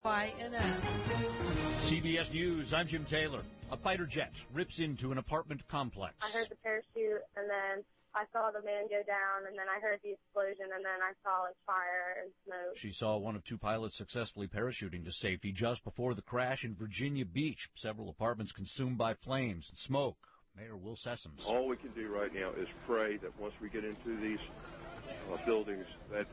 CBS News, I'm Jim Taylor. A fighter jet rips into an apartment complex. I heard the parachute, and then I saw the man go down, and then I heard the explosion, and then I saw fire and smoke. She saw one of two pilots successfully parachuting to safety just before the crash in Virginia Beach. Several apartments consumed by flames and smoke. Mayor Will Sessoms. All we can do right now is pray that once we get into these buildings that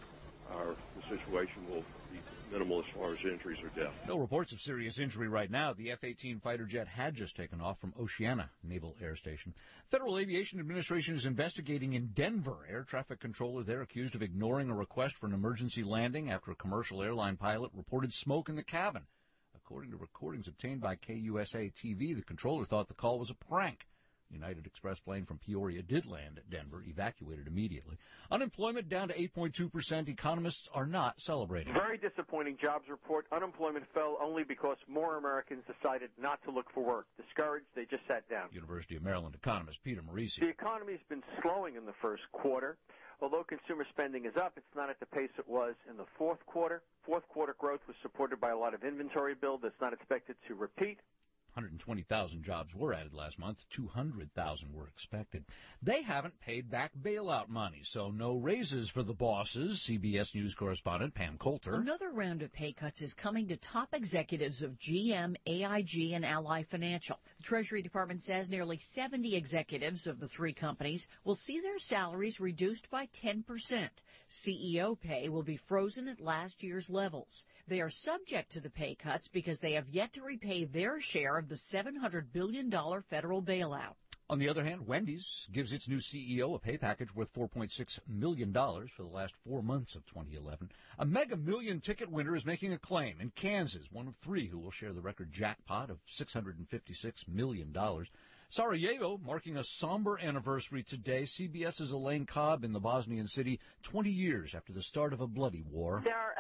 the situation will be minimal as far as injuries or death. No reports of serious injury right now. The F-18 fighter jet had just taken off from Oceana Naval Air Station. Federal Aviation Administration is investigating in Denver. Air traffic controller there accused of ignoring a request for an emergency landing after a commercial airline pilot reported smoke in the cabin. According to recordings obtained by KUSA-TV, the controller thought the call was a prank. United Express plane from Peoria did land at Denver, evacuated immediately. Unemployment down to 8.2%. Economists are not celebrating. Very disappointing jobs report. Unemployment fell only because more Americans decided not to look for work. Discouraged, they just sat down. University of Maryland economist Peter Marisi. The economy's been slowing in the first quarter. Although consumer spending is up, it's not at the pace it was in the fourth quarter. Fourth quarter growth was supported by a lot of inventory build that's not expected to repeat. 120,000 jobs were added last month. 200,000 were expected. They haven't paid back bailout money, so no raises for the bosses. CBS News correspondent Pam Coulter. Another round of pay cuts is coming to top executives of GM, AIG, and Ally Financial. The Treasury Department says nearly 70 executives of the three companies will see their salaries reduced by 10%. CEO pay will be frozen at last year's levels. They are subject to the pay cuts because they have yet to repay their share of the $700 billion federal bailout. On the other hand, Wendy's gives its new CEO a pay package worth $4.6 million for the last 4 months of 2011. A Mega Million ticket winner is making a claim in Kansas, one of three who will share the record jackpot of $656 million. Sarajevo marking a somber anniversary today. CBS's Elaine Cobb in the Bosnian city 20 years after the start of a bloody war. There are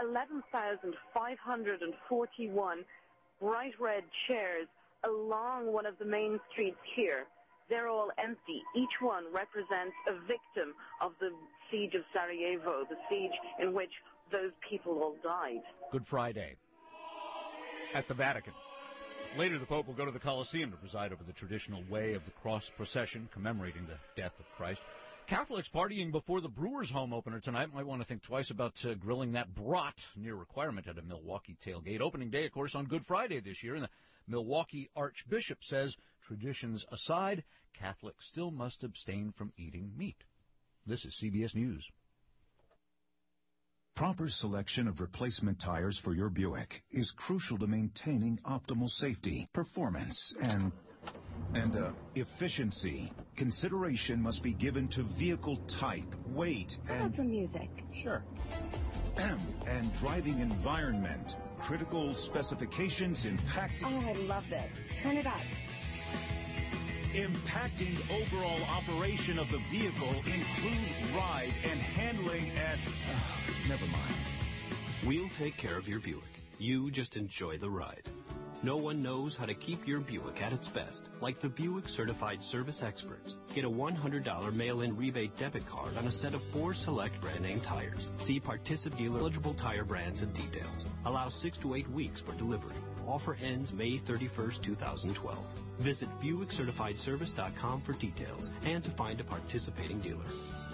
11,541 bright red chairs along one of the main streets here. They're all empty. Each one represents a victim of the siege of Sarajevo, the siege in which those people all died. Good Friday at the Vatican. Later, the Pope will go to the Colosseum to preside over the traditional Way of the Cross procession commemorating the death of Christ. Catholics partying before the Brewers home opener tonight might want to think twice about grilling that brat, near requirement at a Milwaukee tailgate. Opening day, of course, on Good Friday this year, and the Milwaukee Archbishop says, traditions aside, Catholics still must abstain from eating meat. This is CBS News. Proper selection of replacement tires for your Buick is crucial to maintaining optimal safety, performance, and efficiency. Consideration must be given to vehicle type, weight, and some music. Sure. And driving environment. Critical specifications impacting. Oh, I love this. Turn it up. Impacting overall operation of the vehicle include ride and handling and... never mind. We'll take care of your Buick. You just enjoy the ride. No one knows how to keep your Buick at its best like the Buick Certified Service Experts. Get a $100 mail-in rebate debit card on a set of 4 select brand-name tires. See participating dealer eligible tire brands and details. Allow 6 to 8 weeks for delivery. Offer ends May 31st, 2012. Visit BuickCertifiedService.com for details and to find a participating dealer.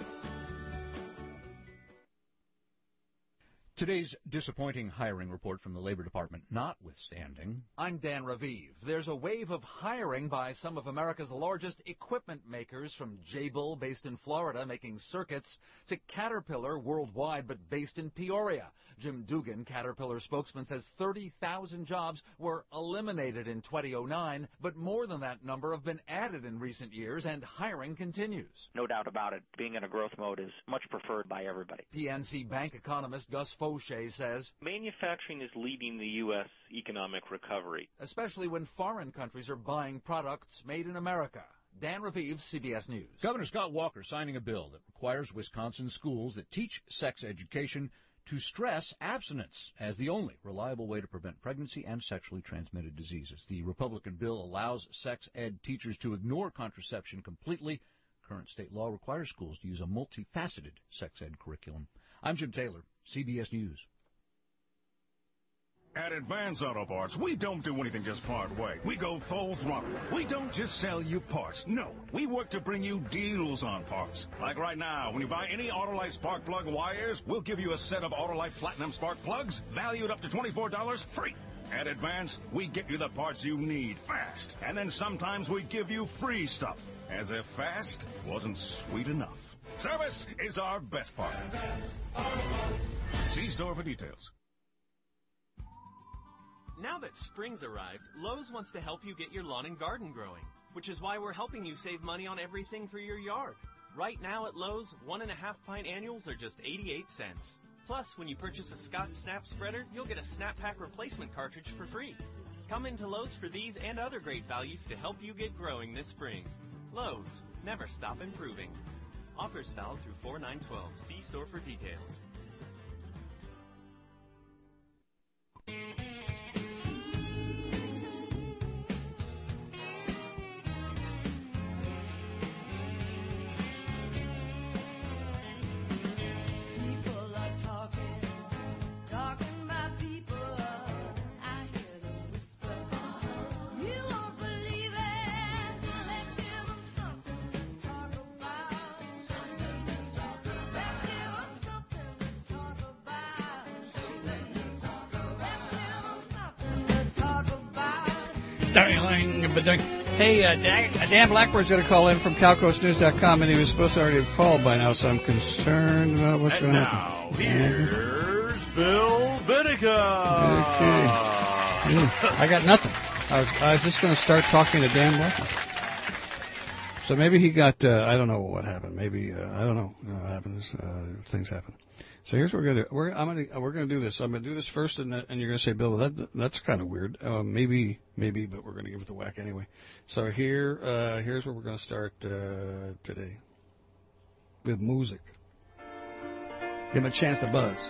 Today's disappointing hiring report from the Labor Department notwithstanding. I'm Dan Raviv. There's a wave of hiring by some of America's largest equipment makers, from Jabil, based in Florida, making circuits, to Caterpillar, worldwide, but based in Peoria. Jim Dugan, Caterpillar spokesman, says 30,000 jobs were eliminated in 2009, but more than that number have been added in recent years, and hiring continues. No doubt about it. Being in a growth mode is much preferred by everybody. PNC Bank economist Gus Fauché says, manufacturing is leading the U.S. economic recovery, especially when foreign countries are buying products made in America. Dan Raviv, CBS News. Governor Scott Walker signing a bill that requires Wisconsin schools that teach sex education to stress abstinence as the only reliable way to prevent pregnancy and sexually transmitted diseases. The Republican bill allows sex ed teachers to ignore contraception completely. Current state law requires schools to use a multifaceted sex ed curriculum. I'm Jim Taylor, CBS News. At Advance Auto Parts, we don't do anything just part way. We go full throttle. We don't just sell you parts. No, we work to bring you deals on parts. Like right now, when you buy any Autolite spark plug wires, we'll give you a set of Autolite Platinum spark plugs valued up to $24 free. At Advance, we get you the parts you need fast. And then sometimes we give you free stuff. As if fast wasn't sweet enough. Service is our best part. See store for details. Now that spring's arrived, Lowe's wants to help you get your lawn and garden growing, which is why we're helping you save money on everything for your yard. Right now at Lowe's, 1.5 pint annuals are just 88 cents. Plus, when you purchase a Scott Snap Spreader, you'll get a Snap Pack replacement cartridge for free. Come into Lowe's for these and other great values to help you get growing this spring. Lowe's, never stop improving. Offers valid through 4/9/12. See store for details. Hey, Dan Blackbird's going to call in from CalcoastNews.com, and he was supposed to already have called by now, so I'm concerned about what's going to happen. Here's Bill Vinica. Okay. I got nothing. I was just going to start talking to Dan Blackbird. So maybe he got, I don't know what happened. Maybe, I don't know. What happens. Things happen. So here's what we're going to do. We're going to do this. I'm going to do this first, and you're going to say, Bill, that's kind of weird. Maybe, but we're going to give it the whack anyway. So here's where we're going to start today with music. Give him a chance to buzz.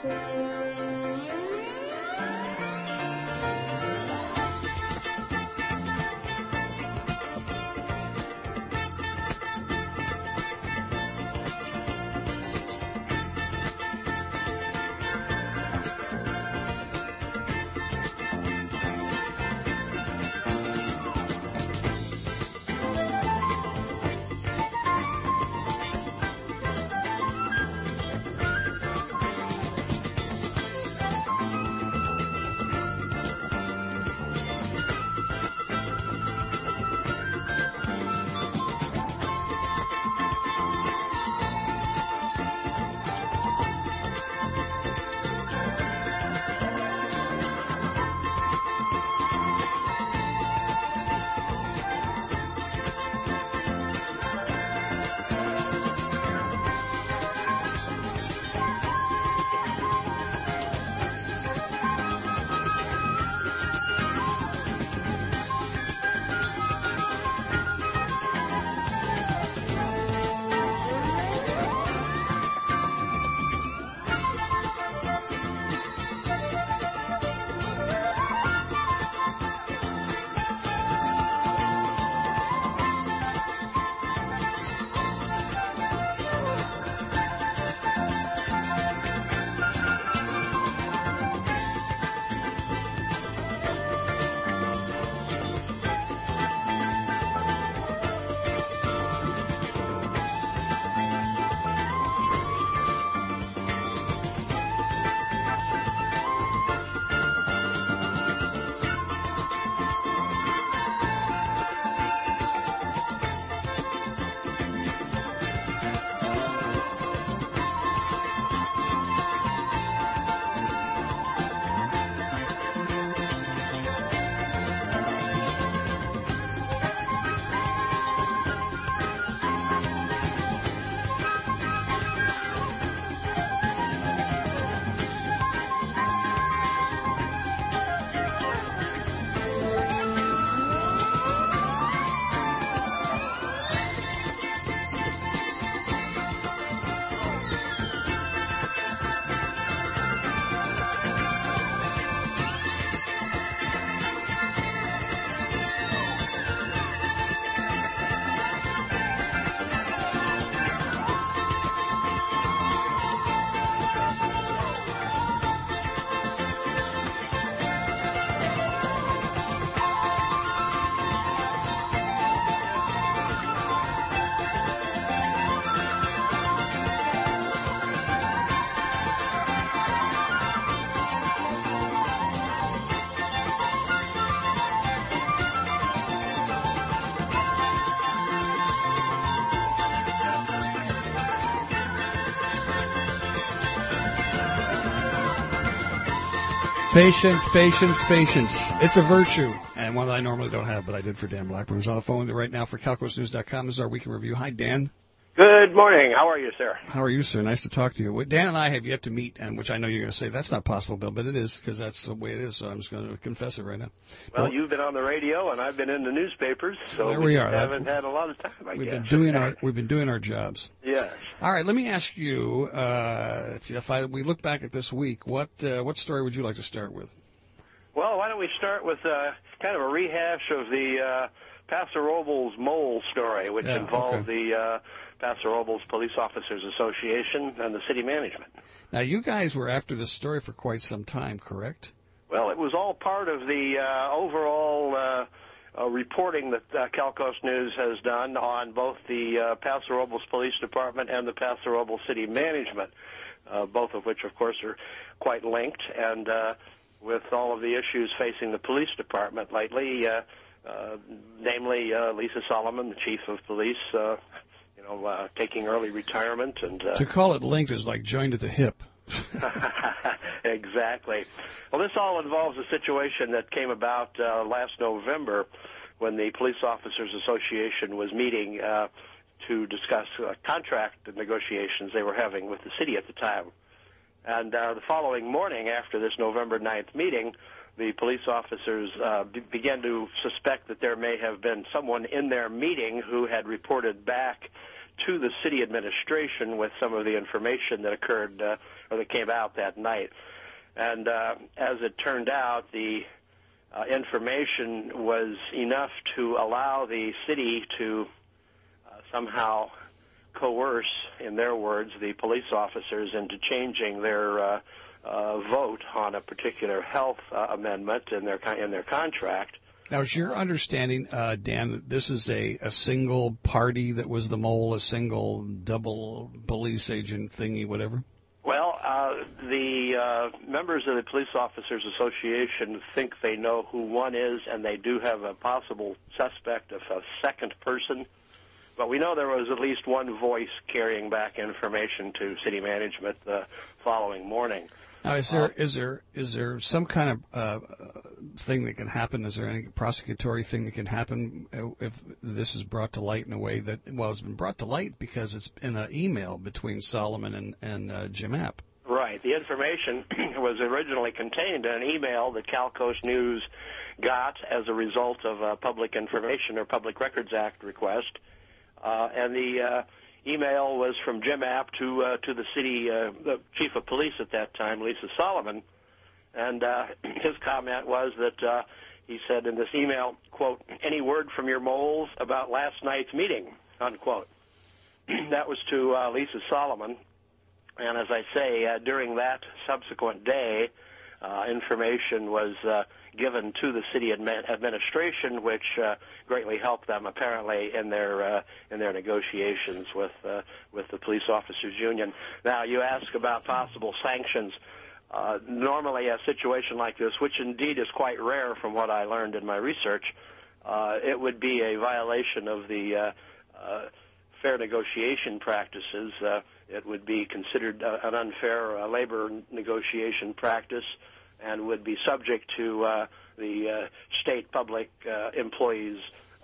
Patience, patience, patience. It's a virtue, and one that I normally don't have, but I did for Dan Blackburn, who's on the phone right now for CalcosNews.com. This is our Week in Review. Hi, Dan. Good morning. How are you, sir? How are you, sir? Nice to talk to you. Dan and I have yet to meet, and which I know you're going to say that's not possible, Bill, but it is, because that's the way it is, so I'm just going to confess it right now. Well, you've been on the radio, and I've been in the newspapers, so there we are. Haven't had a lot of time, I guess. We've been doing our jobs. Yes. All right, let me ask you, if we look back at this week, what story would you like to start with? Well, why don't we start with kind of a rehash of the Paso Robles mole story, which involved the Paso Robles Police Officers Association and the city management. Now, you guys were after this story for quite some time, correct? Well, it was all part of the overall reporting that Calcos News has done on both the Paso Robles Police Department and the Paso Robles City Management, both of which, of course, are quite linked. And with all of the issues facing the police department lately, namely Lisa Solomon, the chief of police, taking early retirement. And to call it linked is like joined at the hip. Exactly. Well, this all involves a situation that came about last November when the Police Officers Association was meeting to discuss contract negotiations they were having with the city at the time. And the following morning, after this November 9th meeting, the police officers began to suspect that there may have been someone in their meeting who had reported back to the city administration with some of the information that occurred or that came out that night. And as it turned out, the information was enough to allow the city to somehow coerce, in their words, the police officers into changing their vote on a particular health amendment in their contract. Now, is your understanding, Dan, that this is a single party that was the mole, a single double police agent thingy, whatever? Well, the members of the Police Officers Association think they know who one is, and they do have a possible suspect of a second person. But we know there was at least one voice carrying back information to city management the following morning. Now, is there some kind of thing that can happen? Is there any prosecutory thing that can happen if this is brought to light in a way that, well, it's been brought to light because it's in an email between Solomon and Jim App? Right. The information was originally contained in an email that Calcos News got as a result of a Public Information or Public Records Act request. And the email was from Jim App to the city, the chief of police at that time, Lisa Solomon. And his comment was that he said in this email, quote, "Any word from your moles about last night's meeting," unquote. That was to Lisa Solomon. And as I say, during that subsequent day, information was given to the city administration, which greatly helped them apparently in their negotiations with the police officers union. Now, you ask about possible sanctions. Normally, a situation like this, which indeed is quite rare from what I learned in my research, it would be a violation of the fair negotiation practices. It would be considered an unfair labor negotiation practice, and would be subject to the state public employees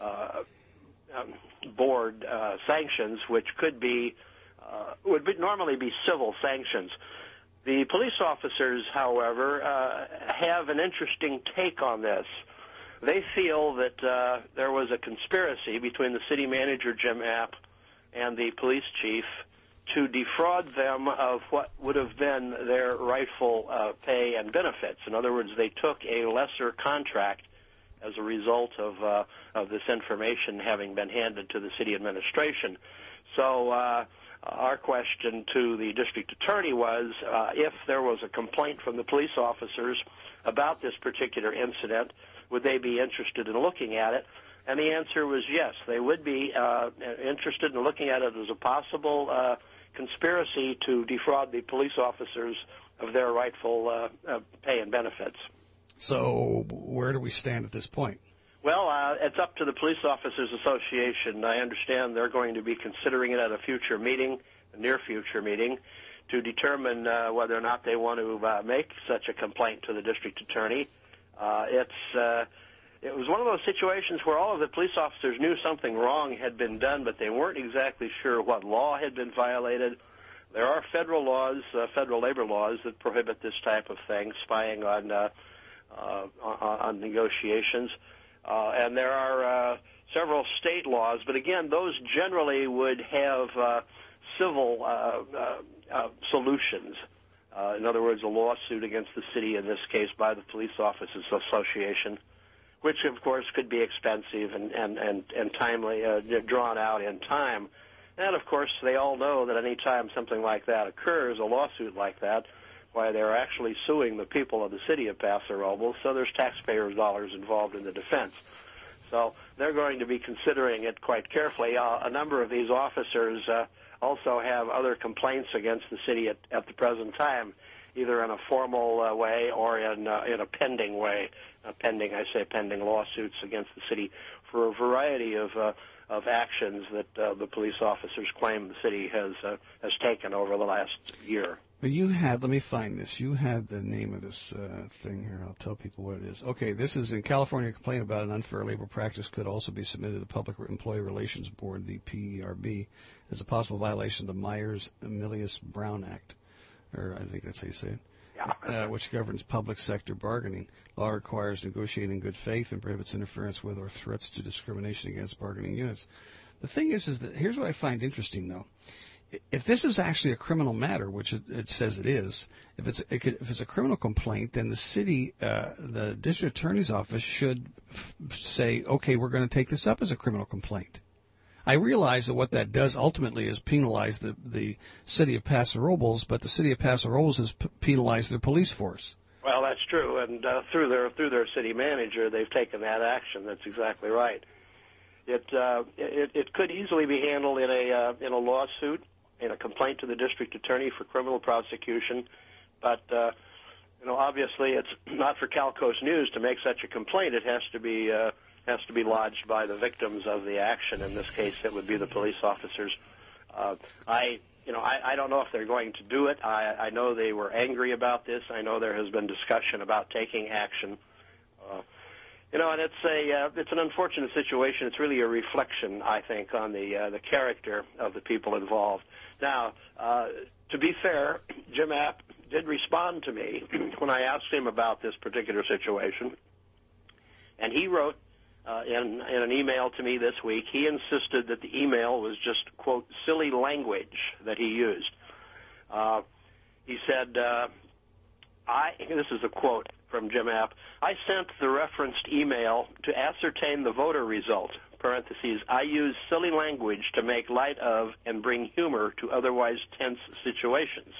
board sanctions, which would normally be civil sanctions. The police officers, however, have an interesting take on this. They feel that there was a conspiracy between the city manager, Jim App, and the police chief to defraud them of what would have been their rightful pay and benefits. In other words, they took a lesser contract as a result of this information having been handed to the city administration. So our question to the district attorney was if there was a complaint from the police officers about this particular incident, would they be interested in looking at it? And the answer was yes. They would be interested in looking at it as a possible conspiracy to defraud the police officers of their rightful pay and benefits. So where do we stand at this point? Well, it's up to the Police Officers Association. I understand they're going to be considering it at a future meeting, a near future meeting, to determine whether or not they want to make such a complaint to the district attorney. It was one of those situations where all of the police officers knew something wrong had been done, but they weren't exactly sure what law had been violated. There are federal laws, federal labor laws, that prohibit this type of thing, spying on negotiations. And there are several state laws, but again, those generally would have civil solutions. In other words, a lawsuit against the city, in this case by the Police Officers Association, which of course could be expensive and timely, drawn out in time. And of course, they all know that any time something like that occurs, a lawsuit like that, why they're actually suing the people of the city of Paso Robles, so there's taxpayers' dollars involved in the defense. So they're going to be considering it quite carefully. A number of these officers also have other complaints against the city at the present time, either in a formal way or in a pending way. Pending lawsuits against the city for a variety of actions that the police officers claim the city has taken over the last year. But you had, let me find this. You had the name of this thing here. I'll tell people what it is. Okay, this is in California. A complaint about an unfair labor practice could also be submitted to the Public Employee Relations Board, the PERB, as a possible violation of the Myers-Milius-Brown Act, or I think that's how you say it. Which governs public sector bargaining. Law requires negotiating in good faith and prohibits interference with or threats to discrimination against bargaining units. The thing is that here's what I find interesting, though. If this is actually a criminal matter, which it says it is, if it's a criminal complaint, then the city, the district attorney's office should say, okay, we're going to take this up as a criminal complaint. I realize that what that does ultimately is penalize the city of Paso Robles, but the city of Paso Robles has penalized their police force. Well, that's true, and through their city manager, they've taken that action. That's exactly right. It could easily be handled in a lawsuit, in a complaint to the district attorney for criminal prosecution, but obviously it's not for Cal Coast News to make such a complaint. It has to be lodged by the victims of the action. In this case, it would be the police officers. I don't know if they're going to do it. I know they were angry about this. I know there has been discussion about taking action. And it's an unfortunate situation. It's really a reflection, I think, on the character of the people involved. Now, to be fair, Jim App did respond to me when I asked him about this particular situation, and he wrote in an email to me this week, he insisted that the email was just, quote, silly language that he used. He said, this is a quote from Jim App, I sent the referenced email to ascertain the voter result, parentheses, I use silly language to make light of and bring humor to otherwise tense situations.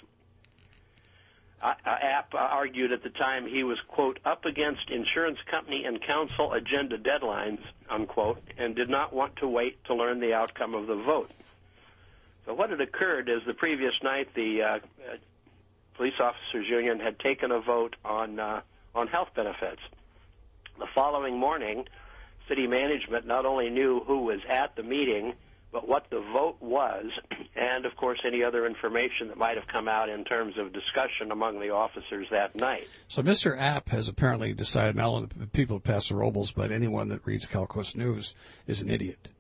App argued at the time he was, quote, up against insurance company and council agenda deadlines, unquote, and did not want to wait to learn the outcome of the vote. So what had occurred is the previous night the Police Officers Union had taken a vote on health benefits. The following morning, city management not only knew who was at the meeting, but what the vote was, and, of course, any other information that might have come out in terms of discussion among the officers that night. So Mr. App has apparently decided, not only the people of Paso Robles, but anyone that reads Cal Coast News is an idiot.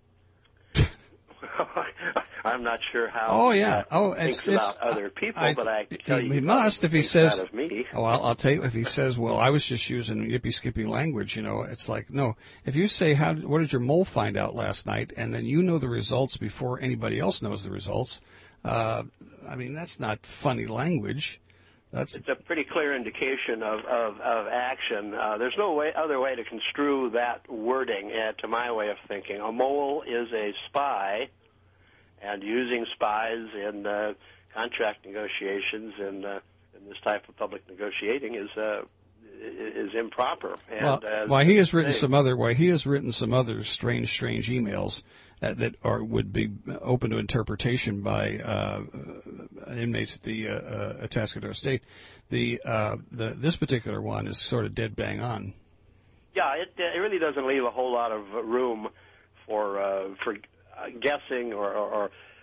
I'm not sure how he thinks about other people, but I can tell you he must if he says, of me. Oh, I'll tell you, if he says, well, I was just using yippee-skippy language, it's like, no. If you say, what did your mole find out last night, and then you know the results before anybody else knows the results, that's not funny language. It's a pretty clear indication of action. There's no other way to construe that wording, to my way of thinking. A mole is a spy, and using spies in contract negotiations and in this type of public negotiating is improper. And he has written some other strange emails that would be open to interpretation by inmates at the Atascadero State. This particular one is sort of dead bang on. Yeah, it really doesn't leave a whole lot of room for guessing or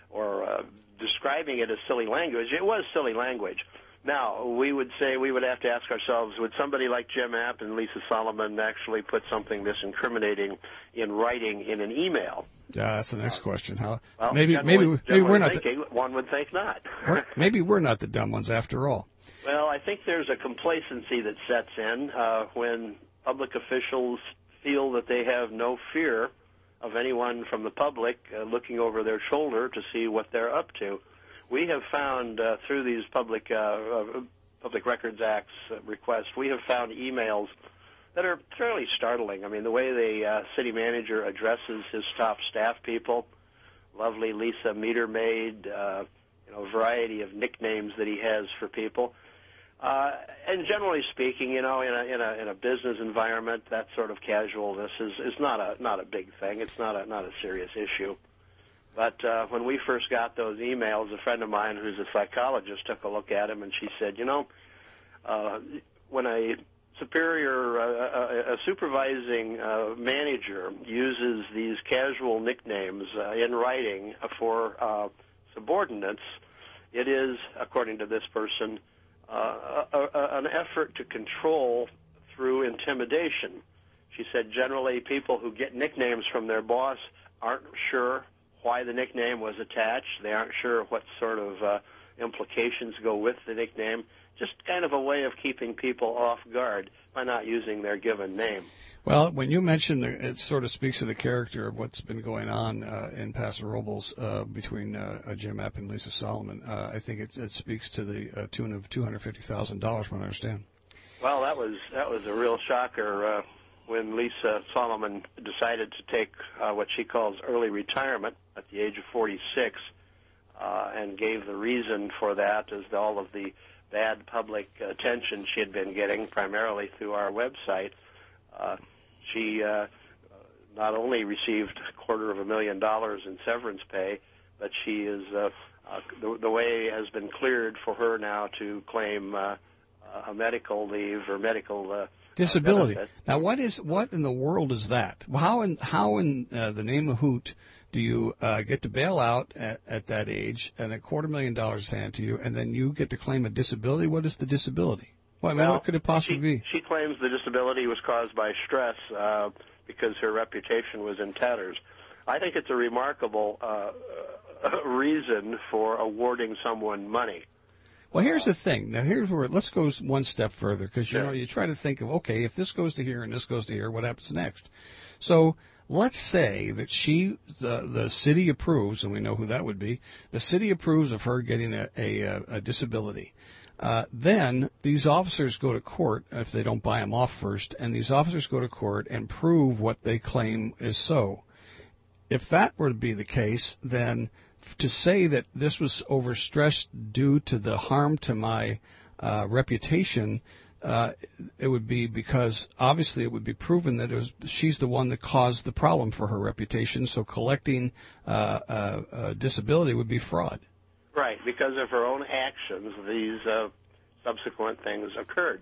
describing it as silly language. It was silly language. Now, we would have to ask ourselves, would somebody like Jim App and Lisa Solomon actually put something this incriminating in writing in an email? Yeah, that's the next question. How? Well, maybe we're not. One would think not. Maybe we're not the dumb ones after all. Well, I think there's a complacency that sets in when public officials feel that they have no fear of anyone from the public looking over their shoulder to see what they're up to. We have found through these Public Records Act's requests, we have found emails that are fairly startling. I mean, the way the city manager addresses his top staff people, lovely Lisa Meter Maid, a variety of nicknames that he has for people. And generally speaking, in a business environment, that sort of casualness is not a big thing. It's not a serious issue. But when we first got those emails, a friend of mine who's a psychologist took a look at them, and she said, when a supervising manager uses these casual nicknames in writing for subordinates, it is, according to this person, an effort to control through intimidation. She said generally people who get nicknames from their boss aren't sure why the nickname was attached. They aren't sure what sort of implications go with the nickname. Just kind of a way of keeping people off guard by not using their given name. Well, when you mention it sort of speaks to the character of what's been going on in Paso Robles between Jim App and Lisa Solomon. I think it speaks to the tune of $250,000, from what I understand. Well, that was a real shocker when Lisa Solomon decided to take what she calls early retirement at the age of 46, and gave the reason for that as all of the bad public attention she had been getting, primarily through our website. She not only received $250,000 in severance pay, but she is the way has been cleared for her now to claim a medical leave or medical disability. benefit. Now, what in the world is that? How in the name of Hoot do you get to bail out at that age and $250,000 is handed to you, and then you get to claim a disability? What is the disability? Well, what could it possibly be? She claims the disability was caused by stress because her reputation was in tatters. I think it's a remarkable reason for awarding someone money. Well, here's the thing. Now, here's where let's go one step further, because you try to think of, okay, if this goes to here and this goes to here, what happens next? So let's say that the city approves, and we know who that would be. The city approves of her getting a disability. Then these officers go to court if they don't buy them off first, and these officers go to court and prove what they claim is so. If that were to be the case, then to say that this was overstressed due to the harm to my reputation, it would be because obviously it would be proven that she's the one that caused the problem for her reputation, so collecting disability would be fraud. Right, because of her own actions, these subsequent things occurred.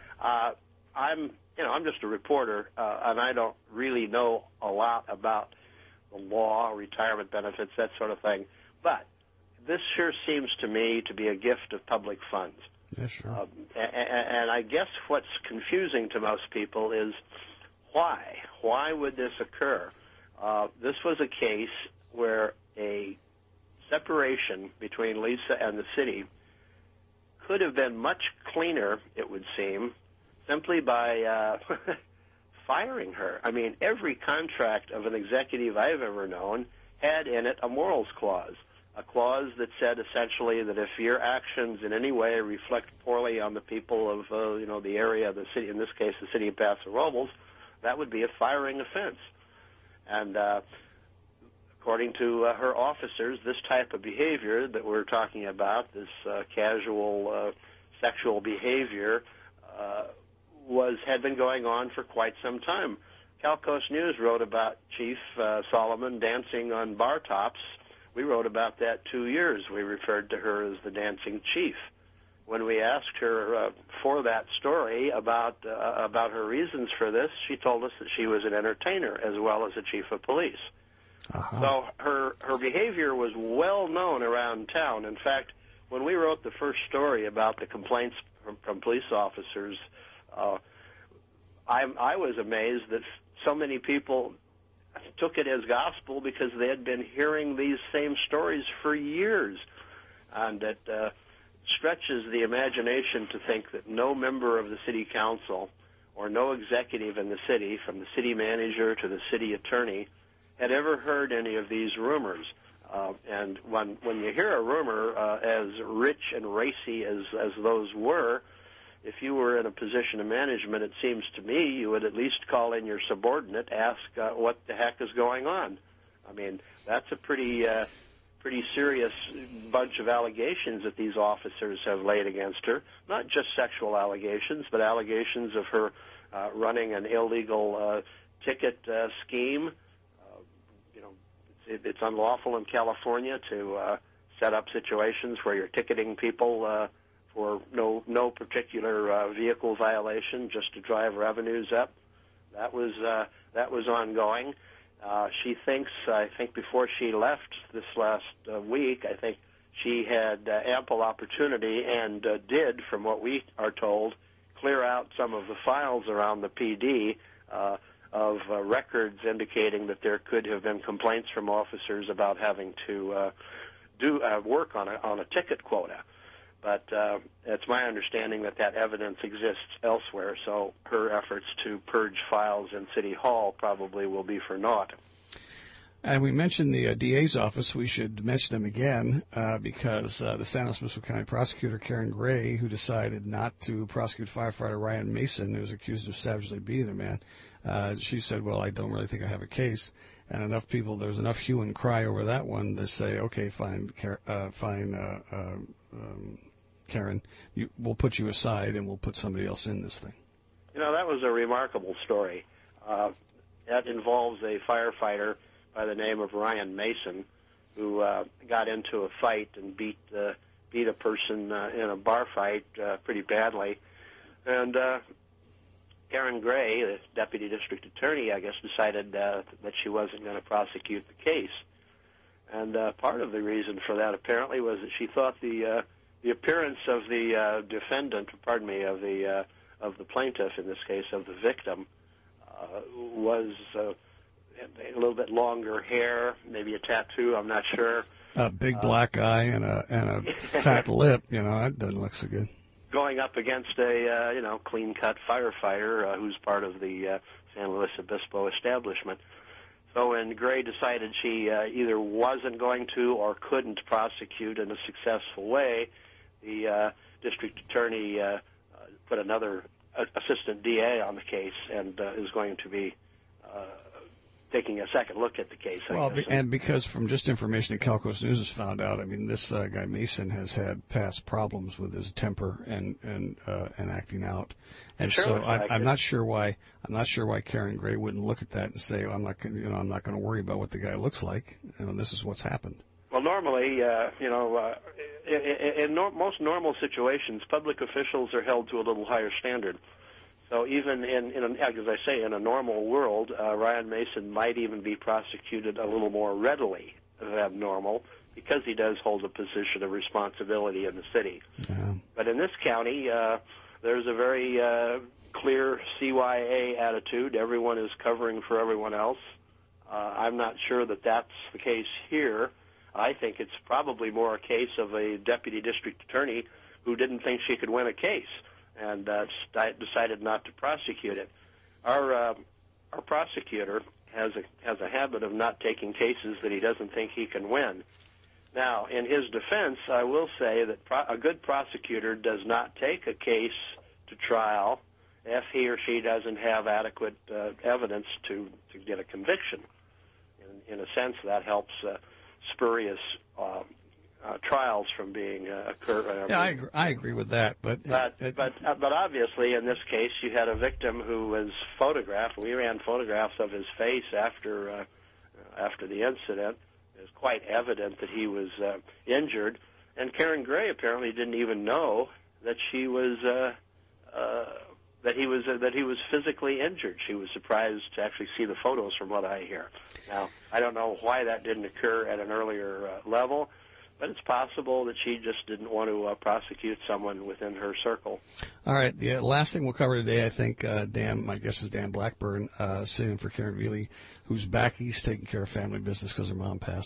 I'm just a reporter, and I don't really know a lot about the law, retirement benefits, that sort of thing. But this sure seems to me to be a gift of public funds. Yeah, sure. And I guess what's confusing to most people is why? Why would this occur? This was a case where a separation between Lisa and the city could have been much cleaner, it would seem, simply by firing her. I mean, every contract of an executive I've ever known had in it a morals clause, a clause that said essentially that if your actions in any way reflect poorly on the people of the area, the city, in this case the city of Paso Robles, that would be a firing offense. And according to her officers, this type of behavior that we're talking about, this casual sexual behavior, had been going on for quite some time. Cal Coast News wrote about Chief Solomon dancing on bar tops. We wrote about that 2 years. We referred to her as the dancing chief. When we asked her for that story about her reasons for this, she told us that she was an entertainer as well as a chief of police. So her behavior was well known around town. In fact, when we wrote the first story about the complaints from police officers, I was amazed that so many people took it as gospel because they had been hearing these same stories for years. And it stretches the imagination to think that no member of the city council or no executive in the city, from the city manager to the city attorney, had ever heard any of these rumors. And when you hear a rumor as rich and racy as those were, if you were in a position of management, it seems to me you would at least call in your subordinate, ask what the heck is going on. I mean, that's a pretty serious bunch of allegations that these officers have laid against her. Not just sexual allegations, but allegations of her running an illegal ticket scheme. It's unlawful in California to set up situations where you're ticketing people for no particular vehicle violation, just to drive revenues up. That was ongoing. She thinks, I think before she left this last week, I think she had ample opportunity and did, from what we are told, clear out some of the files around the PD of records indicating that there could have been complaints from officers about having to do work on a ticket quota. But it's my understanding that evidence exists elsewhere, so her efforts to purge files in City Hall probably will be for naught. And we mentioned the DA's office. We should mention them again because the San Luis Obispo County prosecutor, Karen Gray, who decided not to prosecute firefighter Ryan Mason, who was accused of savagely beating a man, she said, well, I don't really think I have a case. And there's enough hue and cry over that one to say, okay, fine, Karen, we'll put you aside and we'll put somebody else in this thing. You know, that was a remarkable story. That involves a firefighter by the name of Ryan Mason, who got into a fight and beat a person in a bar fight pretty badly. And Karen Gray, the deputy district attorney, I guess, decided that she wasn't going to prosecute the case. And part of the reason for that, apparently, was that she thought the appearance of the defendant, of the plaintiff in this case, of the victim, was a little bit longer hair, maybe a tattoo, I'm not sure. A big black eye and a fat lip, that doesn't look so good. Going up against a clean-cut firefighter who's part of the San Luis Obispo establishment. So when Gray decided she either wasn't going to or couldn't prosecute in a successful way, the district attorney put another assistant DA on the case and is going to be taking a second look at the case. And because from just information that Calco's News has found out, I mean, this guy Mason has had past problems with his temper and acting out, and sure, so I'm not sure why Karen Gray wouldn't look at that and say, I'm not going to worry about what the guy looks like. This is what's happened. Well, normally, in most normal situations, public officials are held to a little higher standard. So even as I say, in a normal world, Ryan Mason might even be prosecuted a little more readily than normal because he does hold a position of responsibility in the city. Yeah. But in this county, there's a very clear CYA attitude. Everyone is covering for everyone else. I'm not sure that that's the case here. I think it's probably more a case of a deputy district attorney who didn't think she could win a case and decided not to prosecute it. Our prosecutor has a habit of not taking cases that he doesn't think he can win. Now, in his defense, I will say that a good prosecutor does not take a case to trial if he or she doesn't have adequate evidence to get a conviction. In a sense, that helps spurious trials from being occur. Yeah, I agree with that, but obviously in this case you had a victim who was photographed. We ran photographs of his face after the incident. It was quite evident that he was injured, and Karen Gray apparently didn't even know that she was that he was physically injured. She was surprised to actually see the photos, from what I hear. Now, I don't know why that didn't occur at an earlier level, but it's possible that she just didn't want to prosecute someone within her circle. All right. The last thing we'll cover today, I think, Dan, my guess is Dan Blackburn, sitting in for Karen Veely, who's back east taking care of family business because her mom passed.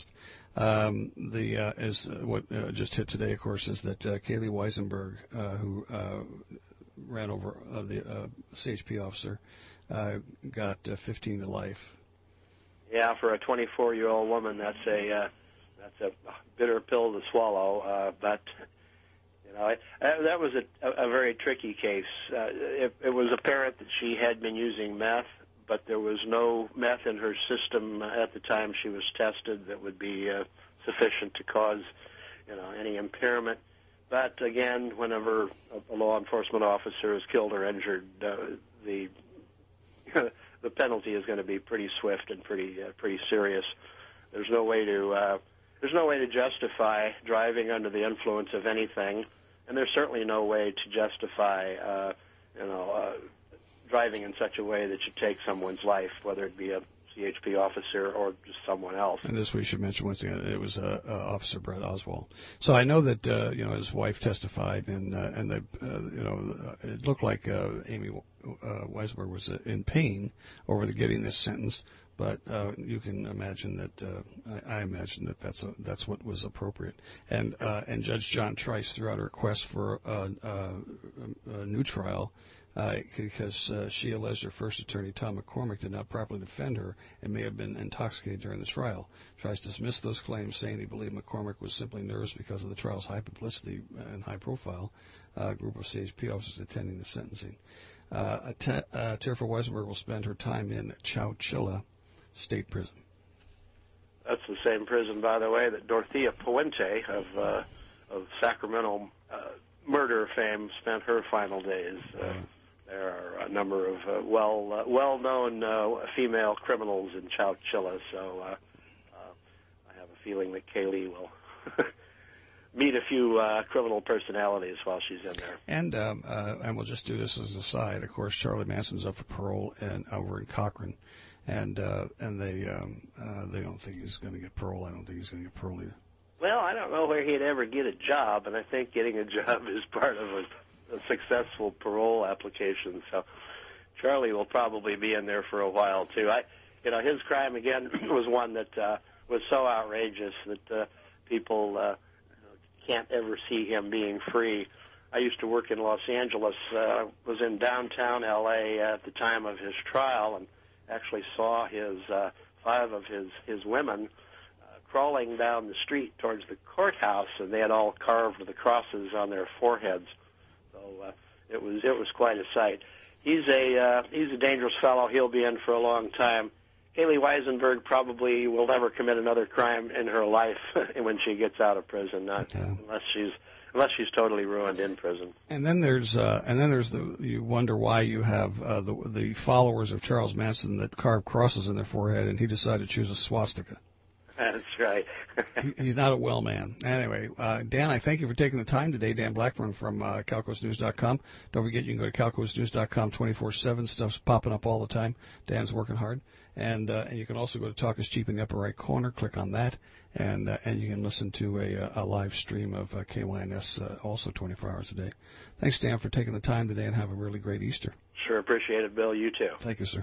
What just hit today, of course, is that Kaylee Weisenberg, who ran over the CHP officer, got 15 to life. Yeah, for a 24-year-old woman, that's a bitter pill to swallow. But that was a very tricky case. It was apparent that she had been using meth, but there was no meth in her system at the time she was tested that would be sufficient to cause any impairment. But again, whenever a law enforcement officer is killed or injured, the penalty is going to be pretty swift and pretty serious. There's no way to justify driving under the influence of anything, and there's certainly no way to justify driving in such a way that you take someone's life, whether it be a CHP officer or just someone else. And this we should mention once again, it was Officer Brett Oswald. So I know that his wife testified, and it looked like Amy Weisberg was in pain over getting this sentence. But you can imagine that I imagine that that's what was appropriate. And Judge John Trice threw out a request for a new trial because she alleged her first attorney, Tom McCormick, did not properly defend her and may have been intoxicated during the trial. Trice dismissed those claims, saying he believed McCormick was simply nervous because of the trial's high publicity and high profile group of CHP officers attending the sentencing. Terifa Weisenberg will spend her time in Chowchilla State Prison. That's the same prison, by the way, that Dorothea Puente of Sacramento murder fame spent her final days. There are a number of well-known female criminals in Chowchilla, so I have a feeling that Kaylee will meet a few criminal personalities while she's in there. And we'll just do this as an aside. Of course, Charlie Manson's up for parole over in Cochrane. And they don't think he's going to get parole. I don't think he's going to get parole either. Well, I don't know where he'd ever get a job, and I think getting a job is part of a successful parole application. So Charlie will probably be in there for a while too. His crime again was one that was so outrageous that people can't ever see him being free. I used to work in Los Angeles. Was in downtown L.A. at the time of his trial, and actually saw five of his women crawling down the street towards the courthouse, and they had all carved the crosses on their foreheads. So it was quite a sight. He's a dangerous fellow. He'll be in for a long time. Kaylee Weisenberg probably will never commit another crime in her life when she gets out of prison, unless she's totally ruined in prison. And then there's you wonder why you have the followers of Charles Manson that carve crosses in their forehead, and he decided to choose a swastika. That's right. He's not a well man. Anyway, Dan, I thank you for taking the time today. Dan Blackburn from CalcoasNews.com. Don't forget, you can go to CalcoasNews.com 24/7. Stuff's popping up all the time. Dan's working hard. And you can also go to Talk is Cheap in the upper right corner. Click on that, and you can listen to a live stream of KYNS also 24 hours a day. Thanks, Dan, for taking the time today, and have a really great Easter. Sure, appreciate it, Bill. You too. Thank you, sir.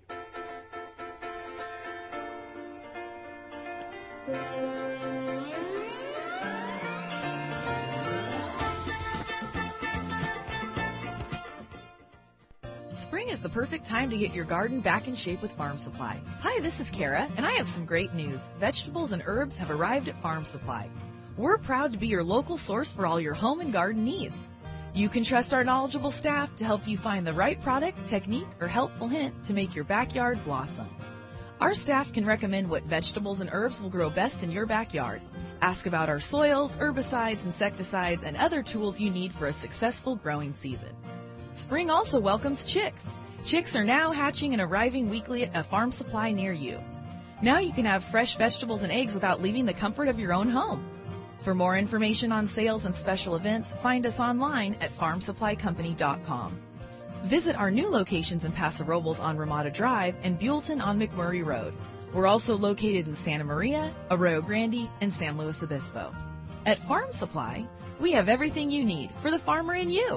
Spring is the perfect time to get your garden back in shape with Farm Supply. Hi, this is Kara, and I have some great news. Vegetables and herbs have arrived at Farm Supply. We're proud to be your local source for all your home and garden needs. You can trust our knowledgeable staff to help you find the right product, technique, or helpful hint to make your backyard blossom. Our staff can recommend what vegetables and herbs will grow best in your backyard. Ask about our soils, herbicides, insecticides, and other tools you need for a successful growing season. Spring also welcomes chicks. Chicks are now hatching and arriving weekly at a Farm Supply near you. Now you can have fresh vegetables and eggs without leaving the comfort of your own home. For more information on sales and special events, find us online at farmsupplycompany.com. Visit our new locations in Paso Robles on Ramada Drive and Buellton on McMurray Road. We're also located in Santa Maria, Arroyo Grande, and San Luis Obispo. At Farm Supply, we have everything you need for the farmer in you.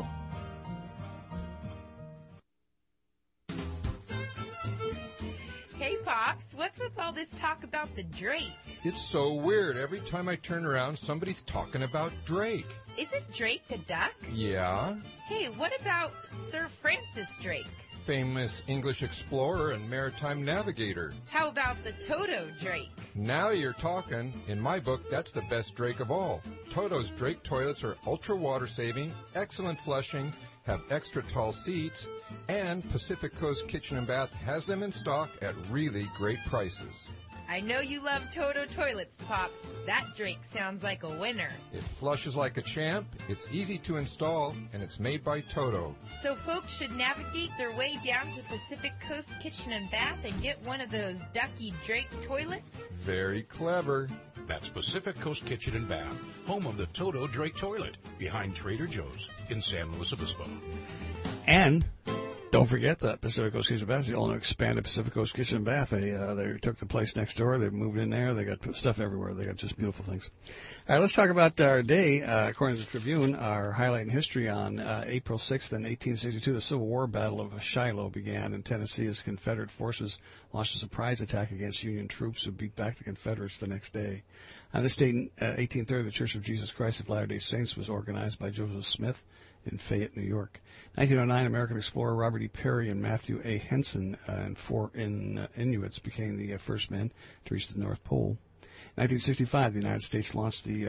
Hey, Pops, what's with all this talk about the Drake? It's so weird. Every time I turn around, somebody's talking about Drake. Isn't Drake the duck? Yeah. Hey, what about Sir Francis Drake? Famous English explorer and maritime navigator. How about the Toto Drake? Now you're talking. In my book, that's the best Drake of all. Toto's Drake toilets are ultra water saving, excellent flushing, have extra tall seats, and Pacific Coast Kitchen and Bath has them in stock at really great prices. I know you love Toto toilets, Pops. That Drake sounds like a winner. It flushes like a champ, it's easy to install, and it's made by Toto. So folks should navigate their way down to Pacific Coast Kitchen and Bath and get one of those Ducky Drake toilets? Very clever. That's Pacific Coast Kitchen and Bath, home of the Toto Drake toilet, behind Trader Joe's in San Luis Obispo. And don't forget that Pacific Coast Kitchen and Bath is the only expanded Pacific Coast Kitchen and Bath. They took the place next door. They moved in there. They got stuff everywhere. They got just beautiful things. All right, let's talk about our day. According to the Tribune, our highlight in history on April 6th in 1862, the Civil War Battle of Shiloh began in Tennessee as Confederate forces launched a surprise attack against Union troops who beat back the Confederates the next day. On this date, in 1830, the Church of Jesus Christ of Latter-day Saints was organized by Joseph Smith in Fayette, New York. 1909, American explorer Robert E. Peary and Matthew A. Henson and four Inuits became the first men to reach the North Pole. 1965, the United States launched the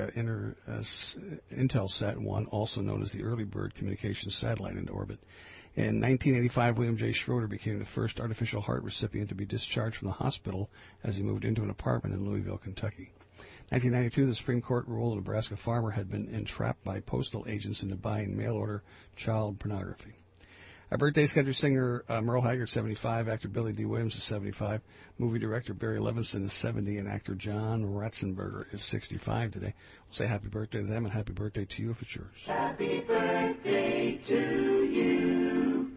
Intelsat-1, also known as the Early Bird Communications Satellite, into orbit. In 1985, William J. Schroeder became the first artificial heart recipient to be discharged from the hospital as he moved into an apartment in Louisville, Kentucky. 1992, the Supreme Court ruled a Nebraska farmer had been entrapped by postal agents into buying mail-order child pornography. Our birthday country singer Merle Haggard, 75. Actor Billy D. Williams is 75. Movie director Barry Levinson is 70. And actor John Ratzenberger is 65 today. We'll say happy birthday to them and happy birthday to you if it's yours. Happy birthday to you.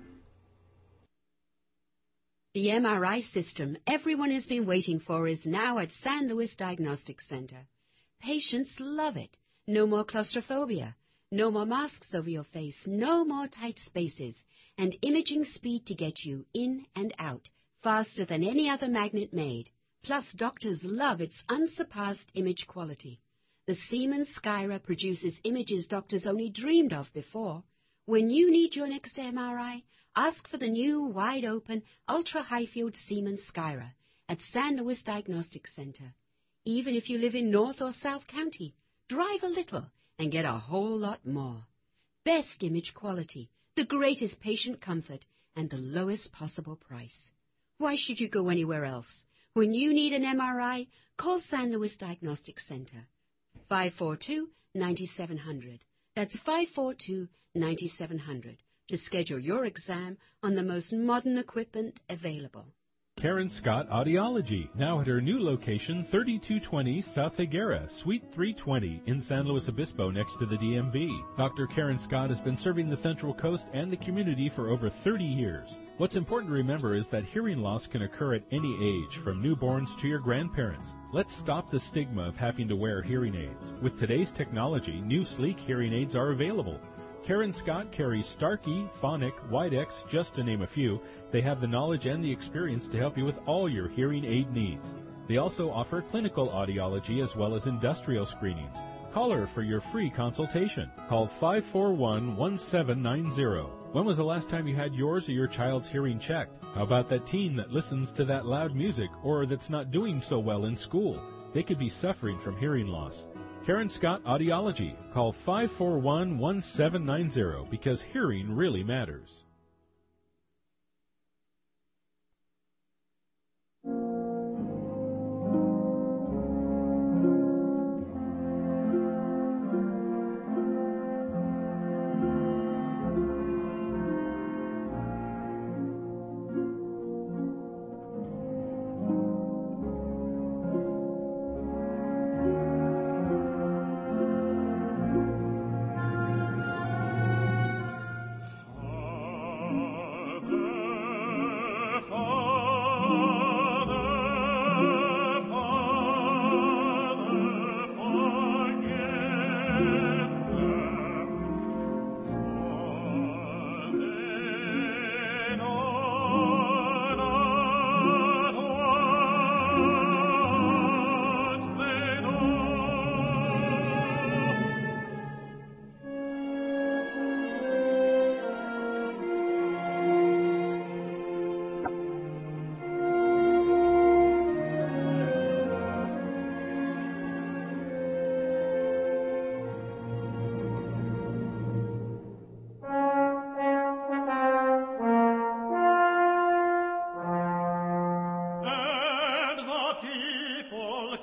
The MRI system everyone has been waiting for is now at San Luis Diagnostic Center. Patients love it. No more claustrophobia. No more masks over your face. No more tight spaces. And imaging speed to get you in and out faster than any other magnet made. Plus, doctors love its unsurpassed image quality. The Siemens Skyra produces images doctors only dreamed of before. When you need your next MRI, ask for the new, wide-open, ultra-high-field Siemens Skyra at San Luis Diagnostic Center. Even if you live in North or South County, drive a little and get a whole lot more. Best image quality, the greatest patient comfort, and the lowest possible price. Why should you go anywhere else? When you need an MRI, call San Luis Diagnostic Center. 542-9700. That's 542-9700 to schedule your exam on the most modern equipment available. Karen Scott Audiology, now at her new location, 3220 South Higuera, Suite 320 in San Luis Obispo next to the DMV. Dr. Karen Scott has been serving the Central Coast and the community for over 30 years. What's important to remember is that hearing loss can occur at any age, from newborns to your grandparents. Let's stop the stigma of having to wear hearing aids. With today's technology, new sleek hearing aids are available. Karen Scott carries Starkey, Phonic, Widex, just to name a few. They have the knowledge and the experience to help you with all your hearing aid needs. They also offer clinical audiology as well as industrial screenings. Call her for your free consultation. Call 541-1790. When was the last time you had yours or your child's hearing checked? How about that teen that listens to that loud music or that's not doing so well in school? They could be suffering from hearing loss. Karen Scott Audiology. Call 541-1790 because hearing really matters.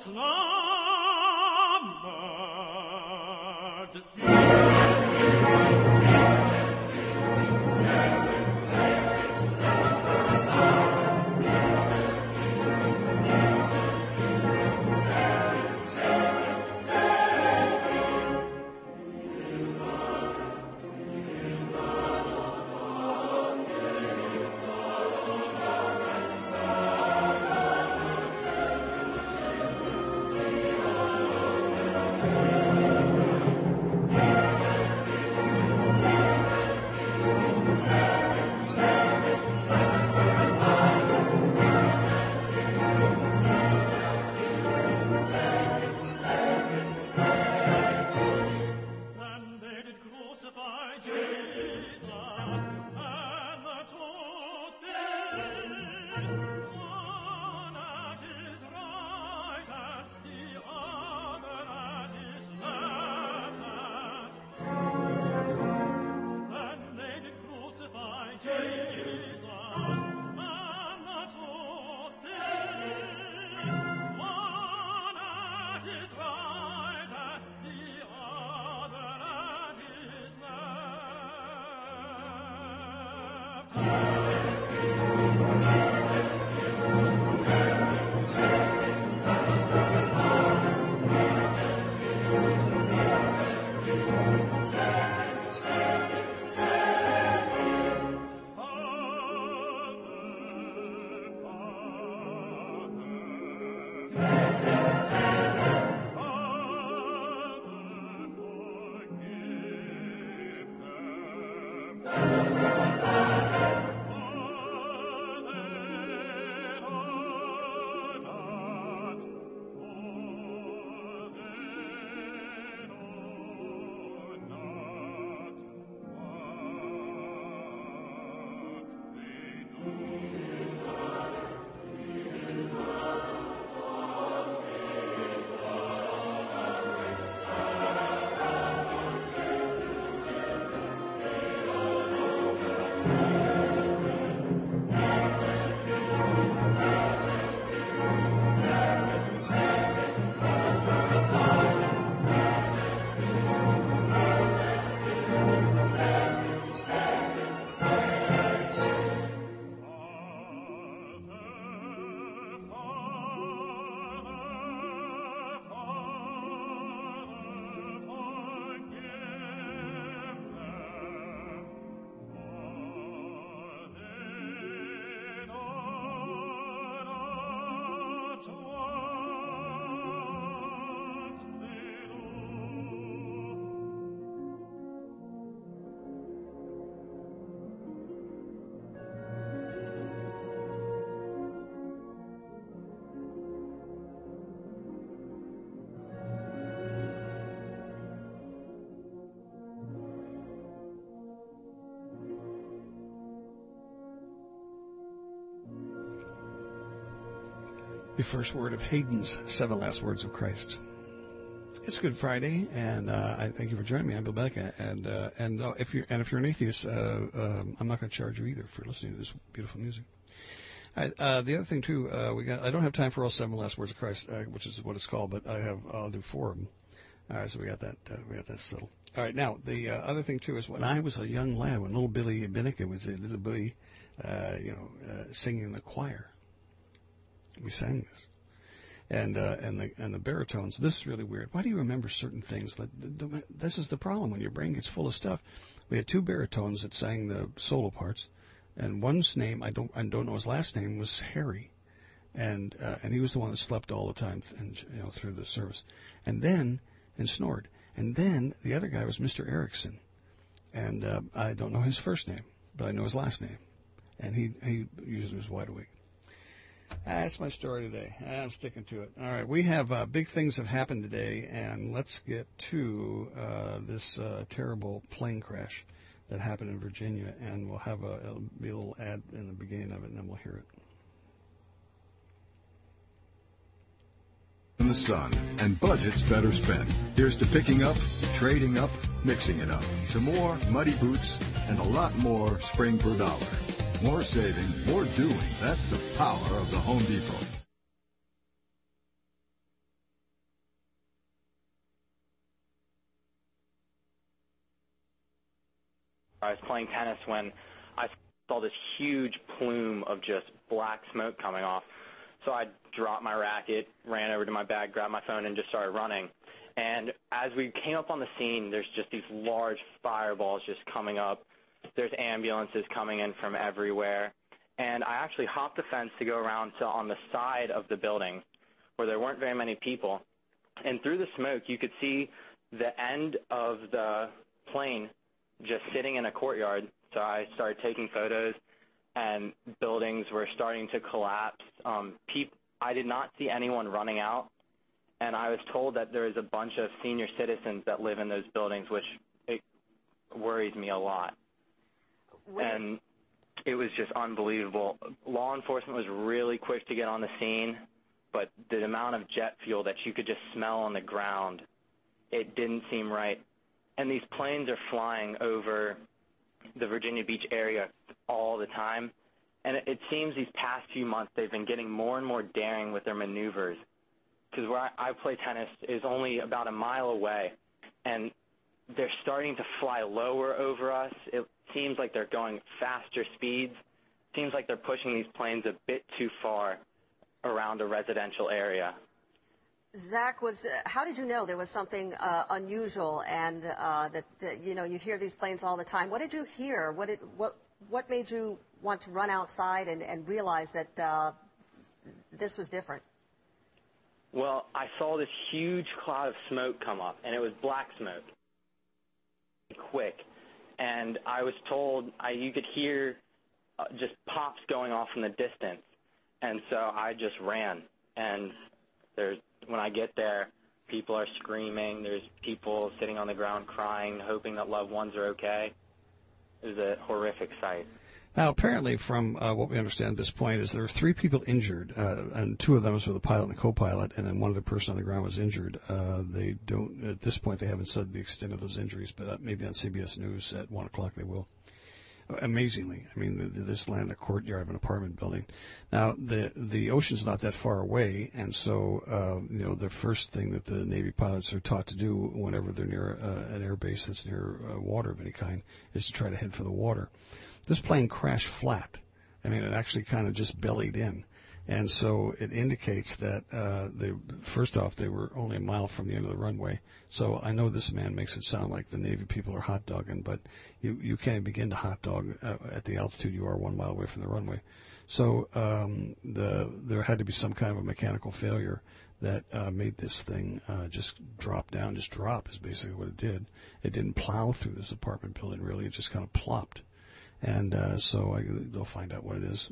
The first word of Haydn's 7 Last Words of Christ. It's Good Friday, and I thank you for joining me. I'm Bill Becca, and if you're an atheist, I'm not going to charge you either for listening to this beautiful music. The other thing too, I don't have time for all 7 Last Words of Christ, which is what it's called, but I'll do 4 of them. All right, so we got that settled. All right, now the other thing too is when I was a young lad, when little Billy Binnick was a little boy, singing in the choir. We sang this, and the baritones. This is really weird. Why do you remember certain things? This is the problem when your brain gets full of stuff. We had 2 baritones that sang the solo parts, and one's name I don't know his last name was Harry, and he was the one that slept all the time and through the service, and snored. And then the other guy was Mr. Erickson, and I don't know his first name, but I know his last name, and he usually was wide awake. That's my story today. I'm sticking to it. All right, we have big things have happened today, and let's get to this terrible plane crash that happened in Virginia, and we'll have it'll be a little ad in the beginning of it, and then we'll hear it. In the sun, and budgets better spent. Here's to picking up, trading up, mixing it up, to more muddy boots, and a lot more spring per dollar. More saving, more doing. That's the power of the Home Depot. I was playing tennis when I saw this huge plume of just black smoke coming off. So I dropped my racket, ran over to my bag, grabbed my phone, and just started running. And as we came up on the scene, there's just these large fireballs just coming up. There's ambulances coming in from everywhere. And I actually hopped the fence to go around to on the side of the building where there weren't very many people. And through the smoke, you could see the end of the plane just sitting in a courtyard. So I started taking photos, and buildings were starting to collapse. I did not see anyone running out, and I was told that there is a bunch of senior citizens that live in those buildings, which it worries me a lot. And it was just unbelievable. Law enforcement was really quick to get on the scene, but the amount of jet fuel that you could just smell on the ground, it didn't seem right. And these planes are flying over the Virginia Beach area all the time. And it seems these past few months they've been getting more and more daring with their maneuvers. Because where I play tennis is only about a mile away, and they're starting to fly lower over us. It seems like they're going faster speeds. It seems like they're pushing these planes a bit too far around a residential area. Zach, how did you know there was something unusual and that you hear these planes all the time? What did you hear? What made you want to run outside and realize that this was different? Well, I saw this huge cloud of smoke come up, and it was black smoke. Quick. And I was told you could hear just pops going off in the distance. And so I just ran. And when I get there, people are screaming. There's people sitting on the ground crying, hoping that loved ones are okay. It was a horrific sight. Now, apparently, from what we understand at this point, is there were 3 people injured, and 2 of them were the pilot and the co-pilot, and then one other person on the ground was injured. They don't, at this point, they haven't said the extent of those injuries, but maybe on CBS News at 1 o'clock they will. Amazingly, I mean, this landed in a courtyard of an apartment building. Now, the ocean's not that far away, and so the first thing that the Navy pilots are taught to do whenever they're near an air base that's near water of any kind is to try to head for the water. This plane crashed flat. I mean, it actually kind of just bellied in. And so it indicates that, first off, they were only a mile from the end of the runway. So I know this man makes it sound like the Navy people are hot dogging, but you can't begin to hot dog at the altitude you are 1 mile away from the runway. So there had to be some kind of a mechanical failure that made this thing just drop down. Just drop is basically what it did. It didn't plow through this apartment building, really. It just kind of plopped. And so they'll find out what it is.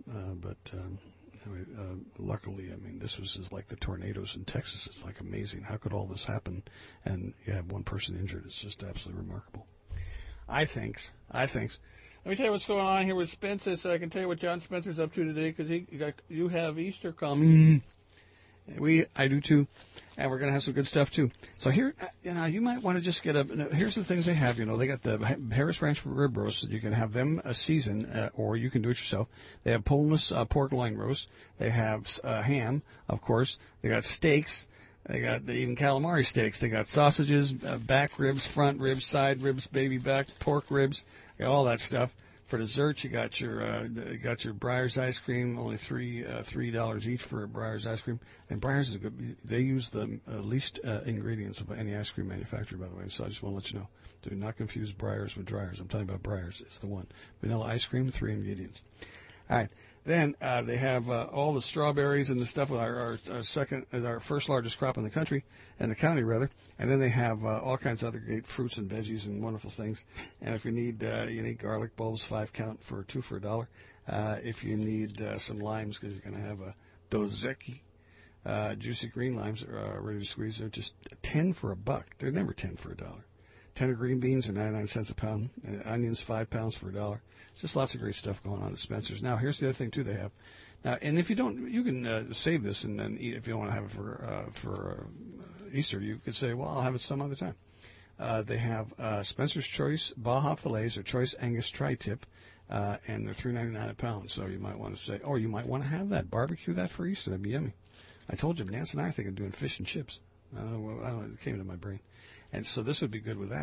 Luckily, I mean, this was just like the tornadoes in Texas. It's like amazing. How could all this happen? And you have one person injured. It's just absolutely remarkable. I think. Let me tell you what's going on here with Spencer, so I can tell you what John Spencer's up to today, because you have Easter coming. I do too, and we're going to have some good stuff too. So here, you might want to just get here's the things they have. They got the Harris Ranch rib roast. You can have them seasoned, or you can do it yourself. They have boneless pork loin roast. They have ham, of course. They got steaks. They got even calamari steaks. They got sausages, back ribs, front ribs, side ribs, baby back, pork ribs. Got all that stuff. For dessert, you got your Breyers ice cream, only $3 each for Breyers ice cream. And Breyers is good. They use the least ingredients of any ice cream manufacturer, by the way. So I just want to let you know. Do not confuse Breyers with Dreyers. I'm talking about Breyers. It's the one. Vanilla ice cream, 3 ingredients. All right. Then they have all the strawberries and the stuff with our first largest crop in the country, and the county rather. And then they have all kinds of other great fruits and veggies and wonderful things. And if you need garlic bulbs, 5 count for 2 for $1. If you need some limes, because you're going to have a dozeki, juicy green limes ready to squeeze. They're just 10 for $1. They're never 10 for $1. Tender green beans are 99 cents a pound. And onions, 5 pounds for $1. Just lots of great stuff going on at Spencer's. Now, here's the other thing, too, they have. Now, and if you don't, you can save this and then eat. If you don't want to have it for Easter, you could say, well, I'll have it some other time. They have Spencer's Choice Baja Fillets or Choice Angus Tri-Tip, and they're $3.99 a pound. So you might want to say, you might want to have that. Barbecue that for Easter. That'd be yummy. I told you, Nancy and I think of doing fish and chips. I don't know, it came into my brain. And so this would be good with that.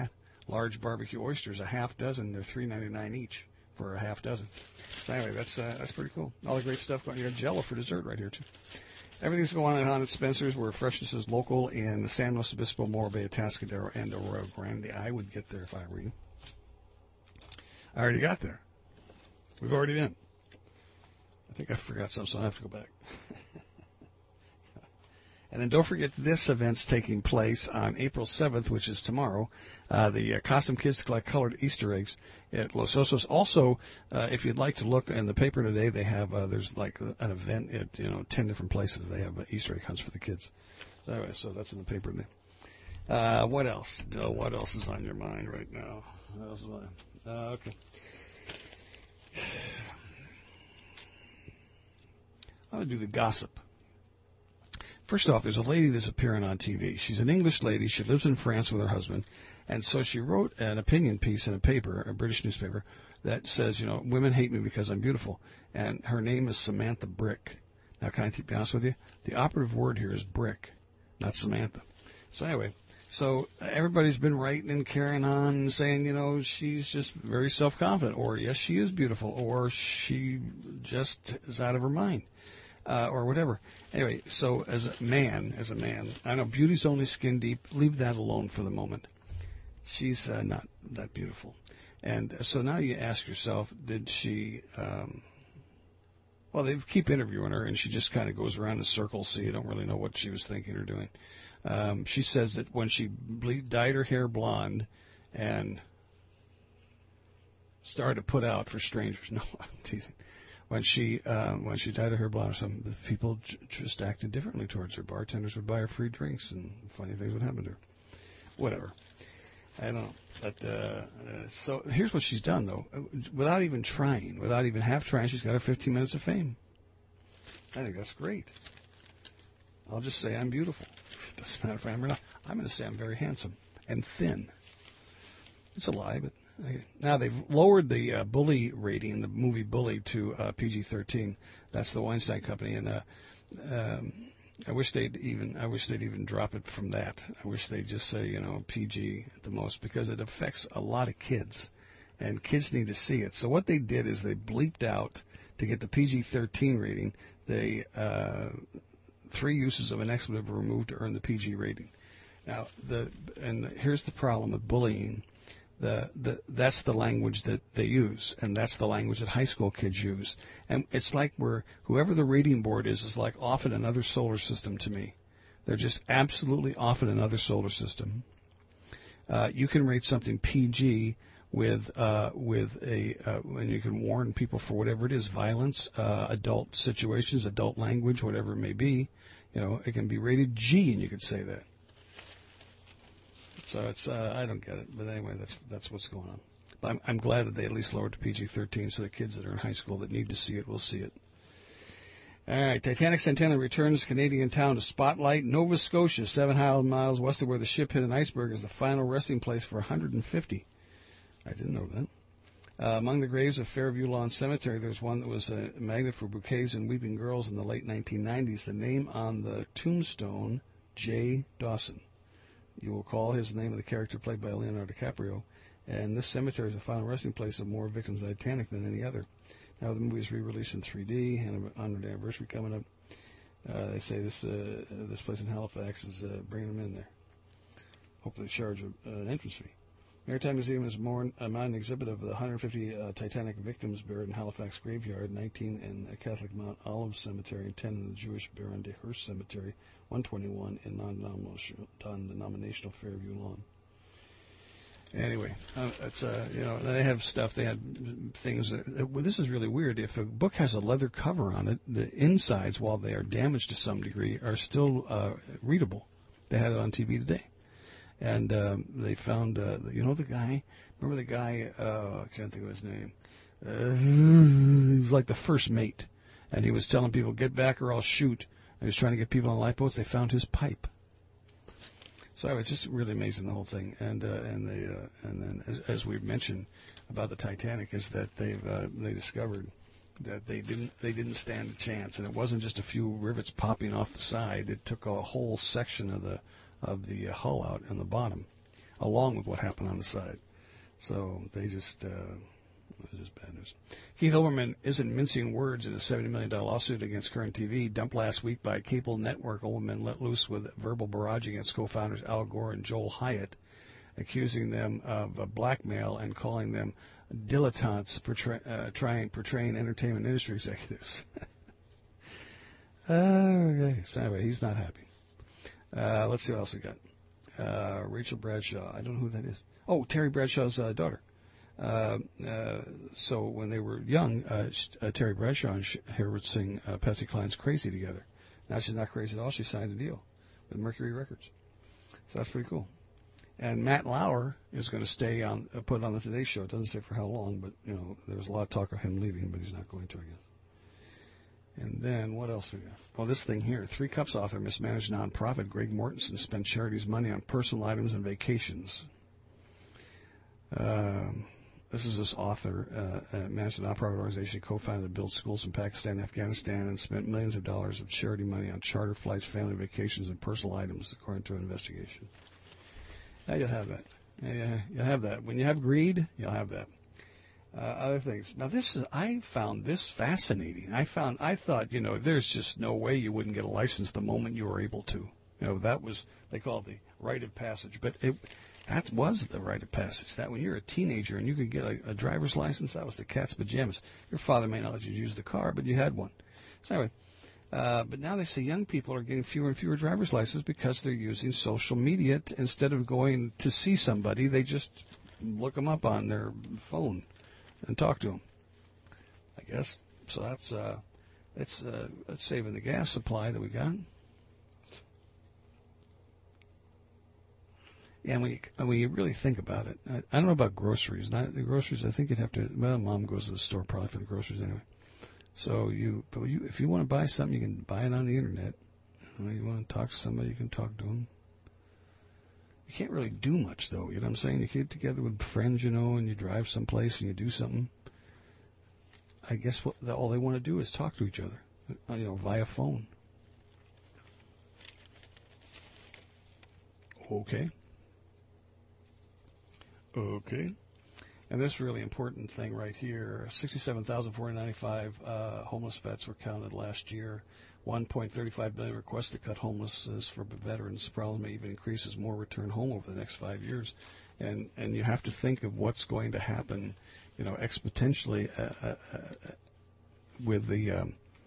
large barbecue oysters, a half dozen. They're $3.99 each for a half dozen. So anyway, that's pretty cool. All the great stuff going. You got Jell-O for dessert right here too. Everything's going on at Spencer's, where freshness is local in San Luis Obispo, Morro Bay, Atascadero, and Arroyo Grande. I would get there if I were you. I already got there. We've already been. I think I forgot something, so I have to go back. And then don't forget this event's taking place on April 7th, which is tomorrow. The Costume Kids Collect Colored Easter Eggs at Los Osos. Also, if you'd like to look in the paper today, they have there's like an event at 10 different places. They have Easter egg hunts for the kids. So anyway, so that's in the paper today. What else? What else is on your mind right now? What else is on? Okay. I'm going to do the gossip. First off, there's a lady that's appearing on TV. She's an English lady. She lives in France with her husband. And so she wrote an opinion piece in a paper, a British newspaper, that says, women hate me because I'm beautiful. And her name is Samantha Brick. Now, can I be honest with you? The operative word here is Brick, not Samantha. So anyway, everybody's been writing and carrying on and saying, she's just very self-confident. Or, yes, she is beautiful. Or she just is out of her mind. Or whatever. Anyway, so as a man, I know beauty's only skin deep. Leave that alone for the moment. She's not that beautiful. And so now you ask yourself, did she... they keep interviewing her, and she just kind of goes around in circles, so you don't really know what she was thinking or doing. She says that when she dyed her hair blonde and started to put out for strangers... No, I'm teasing. When she dyed her hair blonde or something, the people just acted differently towards her. Bartenders would buy her free drinks, and funny things would happen to her. Whatever. I don't know. But so here's what she's done, though. Without even half trying, she's got her 15 minutes of fame. I think that's great. I'll just say I'm beautiful. It doesn't matter if I am or not. I'm going to say I'm very handsome and thin. It's a lie, but... Now they've lowered the Bully rating, the movie Bully, to PG-13. That's the Weinstein Company, and I wish they'd even drop it from that. I wish they'd just say PG at the most, because it affects a lot of kids, and kids need to see it. So what they did is they bleeped out to get the PG-13 rating. They 3 uses of an expletive were removed to earn the PG rating. Now here's the problem with bullying. That's the language that they use, and that's the language that high school kids use. And it's like whoever the rating board is like off in another solar system to me. They're just absolutely off in another solar system. You can rate something PG with and you can warn people for whatever it is, violence, adult situations, adult language, whatever it may be. It can be rated G, and you could say that. So it's I don't get it, but anyway, that's what's going on. But I'm glad that they at least lowered to PG-13, so the kids that are in high school that need to see it will see it. All right, Titanic Centennial returns Canadian town to spotlight. Nova Scotia, 700 miles west of where the ship hit an iceberg, is the final resting place for 150. I didn't know that. Among the graves of Fairview Lawn Cemetery, there's one that was a magnet for bouquets and weeping girls in the late 1990s. The name on the tombstone, J. Dawson. You will call his name of the character played by Leonardo DiCaprio. And this cemetery is the final resting place of more victims of Titanic than any other. Now the movie is re-released in 3D, and on an anniversary coming up. They say this place in Halifax is bringing them in there. Hopefully charge an entrance fee. Maritime Museum is a modern exhibit of the 150 Titanic victims buried in Halifax Graveyard, 19 in the Catholic Mount Olive Cemetery, and 10 in the Jewish Baron de Hirsch Cemetery, 121 in non-denominational Fairview Lawn. Anyway, it's they have stuff. They had things. This is really weird. If a book has a leather cover on it, the insides, while they are damaged to some degree, are still readable. They had it on TV today. And they found, the guy, remember the guy, I can't think of his name. He was like the first mate. And he was telling people, get back or I'll shoot. And he was trying to get people on lifeboats. They found his pipe. So it's just really amazing, the whole thing. And then, as we've mentioned about the Titanic, is that they discovered that they didn't stand a chance. And it wasn't just a few rivets popping off the side. It took a whole section of the hull out in the bottom. along with what happened on the side. So they just, it was just bad news. Keith Olbermann isn't mincing words in a $70 million lawsuit against Current TV, dumped last week by a cable network. Olbermann let loose with verbal barrage against co-founders Al Gore and Joel Hyatt, accusing them of blackmail and calling them dilettantes portraying entertainment industry executives. Okay, so anyway, he's not happy. Let's see what else we got. Rachel Bradshaw. I don't know who that is. Oh, Terry Bradshaw's daughter. So when they were young, Terry Bradshaw and Harold sing Patsy Cline's Crazy together. Now she's not crazy at all. She signed a deal with Mercury Records. So that's pretty cool. And Matt Lauer is going to stay on, put on the Today Show. It doesn't say for how long, but, you know, there was a lot of talk of him leaving, but he's not going to, I guess. And then what else we got? Oh, this thing here. 3 Cups author, mismanaged nonprofit Greg Mortensen spent charity's money on personal items and vacations. This is this author, managed a nonprofit organization, co-founded to build schools in Pakistan and Afghanistan, and spent millions of dollars of charity money on charter flights, family vacations, and personal items, according to an investigation. Now you'll have that. You'll have that. When you have greed, you'll have that. Other things. Now I found this fascinating. I thought, you know, there's just no way you wouldn't get a license the moment you were able to. You know, that was, they call it the rite of passage. But that was the rite of passage. That when you're a teenager and you could get a driver's license, that was the cat's pajamas. Your father may not let you use the car, but you had one. So anyway, but now they say young people are getting fewer and fewer driver's licenses because they're using social media. Instead of going to see somebody, they just look them up on their phone and talk to them, I guess. So that's saving the gas supply that we got. Yeah, and when you really think about it, I don't know about groceries. Not the groceries. I think you'd have to. Well, Mom goes to the store probably for the groceries anyway. So if you want to buy something, you can buy it on the internet. You want to talk to somebody, you can talk to them. You can't really do much, though. You know what I'm saying? You get together with friends, you know, and you drive someplace and you do something. I guess all they want to do is talk to each other, you know, via phone. Okay. And this really important thing right here, 67,495 homeless vets were counted last year. 1.35 billion requests to cut homelessness for veterans. The problem may even increase as more return home over the next 5 years. And you have to think of what's going to happen, you know, exponentially with the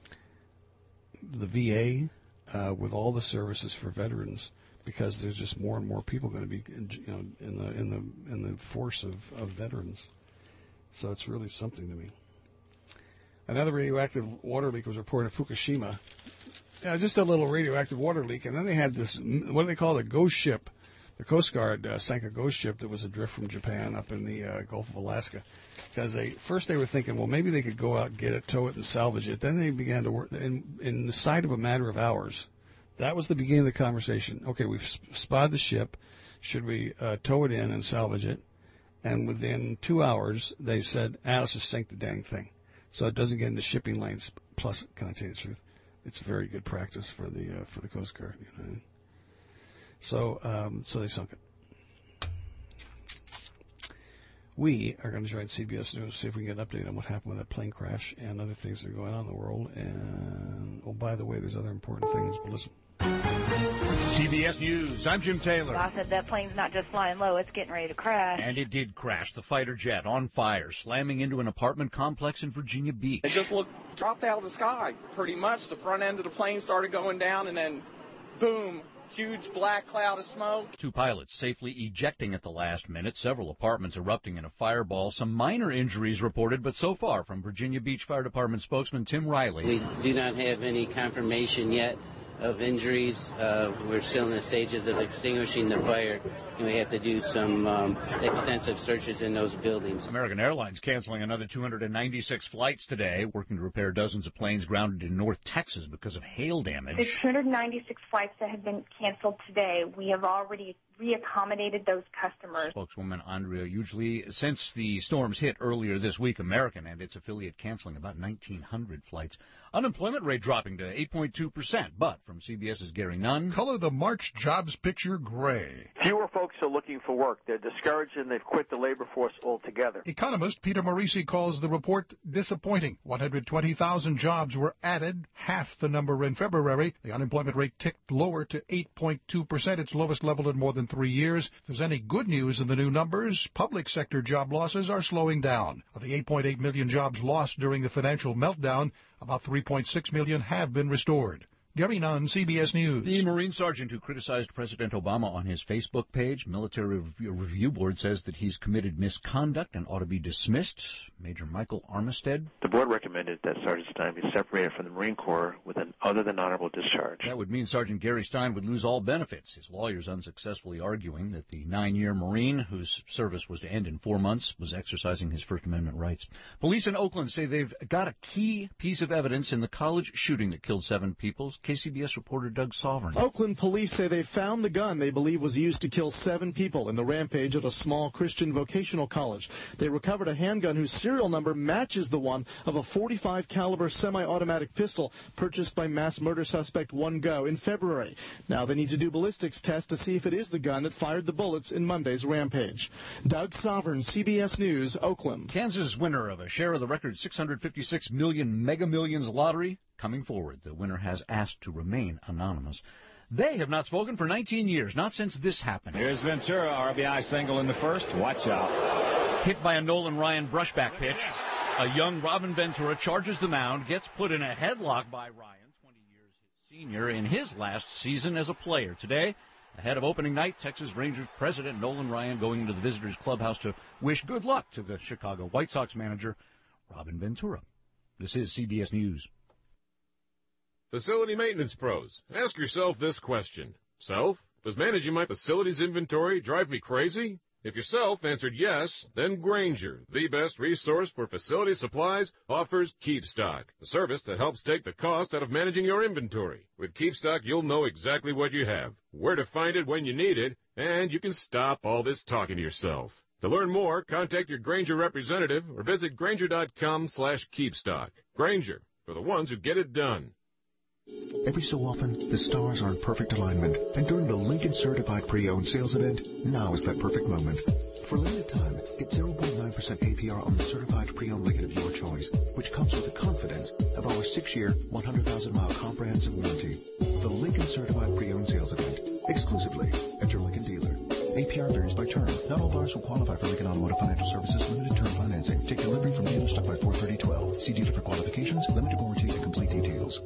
VA, with all the services for veterans, because there's just more and more people going to be, you know, in the force of veterans. So it's really something to me. Another radioactive water leak was reported in Fukushima. Yeah, just a little radioactive water leak, and then they had this, what do they call it, a ghost ship. The Coast Guard sank a ghost ship that was adrift from Japan up in the Gulf of Alaska. Because first they were thinking, well, maybe they could go out, get it, tow it, and salvage it. Then they began to work in the sight of a matter of hours. That was the beginning of the conversation. Okay, we've spotted the ship. Should we tow it in and salvage it? And within 2 hours, they said, let's just sink the dang thing, so it doesn't get into shipping lanes. Plus, can I tell you the truth? It's very good practice for the Coast Guard. You know? So they sunk it. We are going to join CBS News, see if we can get an update on what happened with that plane crash and other things that are going on in the world. And, oh, by the way, there's other important things, but listen. CBS News, I'm Jim Taylor. I said that plane's not just flying low, it's getting ready to crash. And it did crash. The fighter jet on fire, slamming into an apartment complex in Virginia Beach. It just dropped out of the sky, pretty much. The front end of the plane started going down, and then, boom, huge black cloud of smoke. 2 pilots safely ejecting at the last minute. Several apartments erupting in a fireball. Some minor injuries reported, but so far, from Virginia Beach Fire Department spokesman Tim Riley. We do not have any confirmation yet of injuries. We're still in the stages of extinguishing the fire, and we have to do some extensive searches in those buildings. American Airlines canceling another 296 flights today, working to repair dozens of planes grounded in North Texas because of hail damage. The 296 flights that have been canceled today, we have already reaccommodated those customers. Spokeswoman Andrea Ugly, since the storms hit earlier this week, American and its affiliate canceling about 1,900 flights. Unemployment rate dropping to 8.2%. But from CBS's Gary Nunn, color the March jobs picture gray. Fewer folks are looking for work. They're discouraged and they've quit the labor force altogether. Economist Peter Morisi calls the report disappointing. 120,000 jobs were added, half the number in February. The unemployment rate ticked lower to 8.2%, its lowest level in more than 3 years. If there's any good news in the new numbers, public sector job losses are slowing down. Of the 8.8 million jobs lost during the financial meltdown, about 3.6 million have been restored. Gary Nunn, CBS News. The Marine sergeant who criticized President Obama on his Facebook page, Military Review Board, says that he's committed misconduct and ought to be dismissed. Major Michael Armistead. The board recommended that Sergeant Stein be separated from the Marine Corps with an other than honorable discharge. That would mean Sergeant Gary Stein would lose all benefits. His lawyers unsuccessfully arguing that the 9-year Marine, whose service was to end in 4 months, was exercising his First Amendment rights. Police in Oakland say they've got a key piece of evidence in the college shooting that killed 7 people. KCBS reporter Doug Sovereign. Oakland police say they found the gun they believe was used to kill 7 people in the rampage at a small Christian vocational college. They recovered a handgun whose serial number matches the one of a .45 caliber semi-automatic pistol purchased by mass murder suspect One Go in February. Now they need to do ballistics tests to see if it is the gun that fired the bullets in Monday's rampage. Doug Sovereign, CBS News, Oakland. Kansas winner of a share of the record $656 million Mega Millions lottery coming forward. The winner has asked to remain anonymous. They have not spoken for 19 years, not since this happened. Here's Ventura, RBI single in the first. Watch out. Hit by a Nolan Ryan brushback pitch. A young Robin Ventura charges the mound, gets put in a headlock by Ryan, 20 years his senior, in his last season as a player. Today, ahead of opening night, Texas Rangers president Nolan Ryan going into the visitors' clubhouse to wish good luck to the Chicago White Sox manager, Robin Ventura. This is CBS News. Facility maintenance pros, ask yourself this question. Self, does managing my facilities inventory drive me crazy? If yourself answered yes, then Grainger, the best resource for facility supplies, offers KeepStock, a service that helps take the cost out of managing your inventory. With KeepStock, you'll know exactly what you have, where to find it when you need it, and you can stop all this talking to yourself. To learn more, contact your Grainger representative or visit Grainger.com/KeepStock. Grainger, for the ones who get it done. Every so often, the stars are in perfect alignment, and during the Lincoln Certified Pre-Owned Sales Event, now is that perfect moment. For a limited time, get 0.9% APR on the Certified Pre-Owned Lincoln of your choice, which comes with the confidence of our 6-year, 100,000-mile comprehensive warranty. The Lincoln Certified Pre-Owned Sales Event, exclusively at your Lincoln dealer. APR varies by term. Not all buyers will qualify for Lincoln Automotive Financial Services limited term financing. Take delivery from dealer stock by 4/30/12. See dealer for qualifications, limited warranty, and complete details.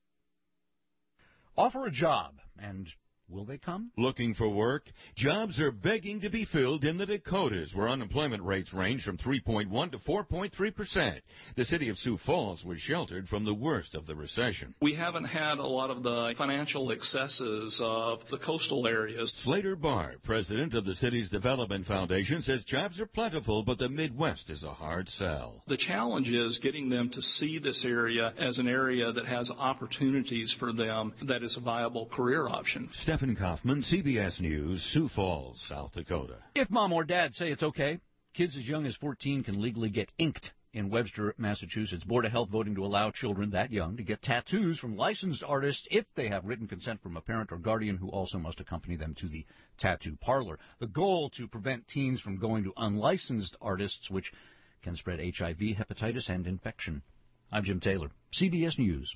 Offer a job, and will they come? Looking for work? Jobs are begging to be filled in the Dakotas, where unemployment rates range from 3.1 to 4.3%. The city of Sioux Falls was sheltered from the worst of the recession. We haven't had a lot of the financial excesses of the coastal areas. Slater Barr, president of the city's development foundation, says jobs are plentiful, but the Midwest is a hard sell. The challenge is getting them to see this area as an area that has opportunities for them, that is a viable career option. Stephen Kaufman, CBS News, Sioux Falls, South Dakota. If mom or dad say it's okay, kids as young as 14 can legally get inked in Webster, Massachusetts. Board of Health voting to allow children that young to get tattoos from licensed artists if they have written consent from a parent or guardian who also must accompany them to the tattoo parlor. The goal to prevent teens from going to unlicensed artists, which can spread HIV, hepatitis, and infection. I'm Jim Taylor, CBS News.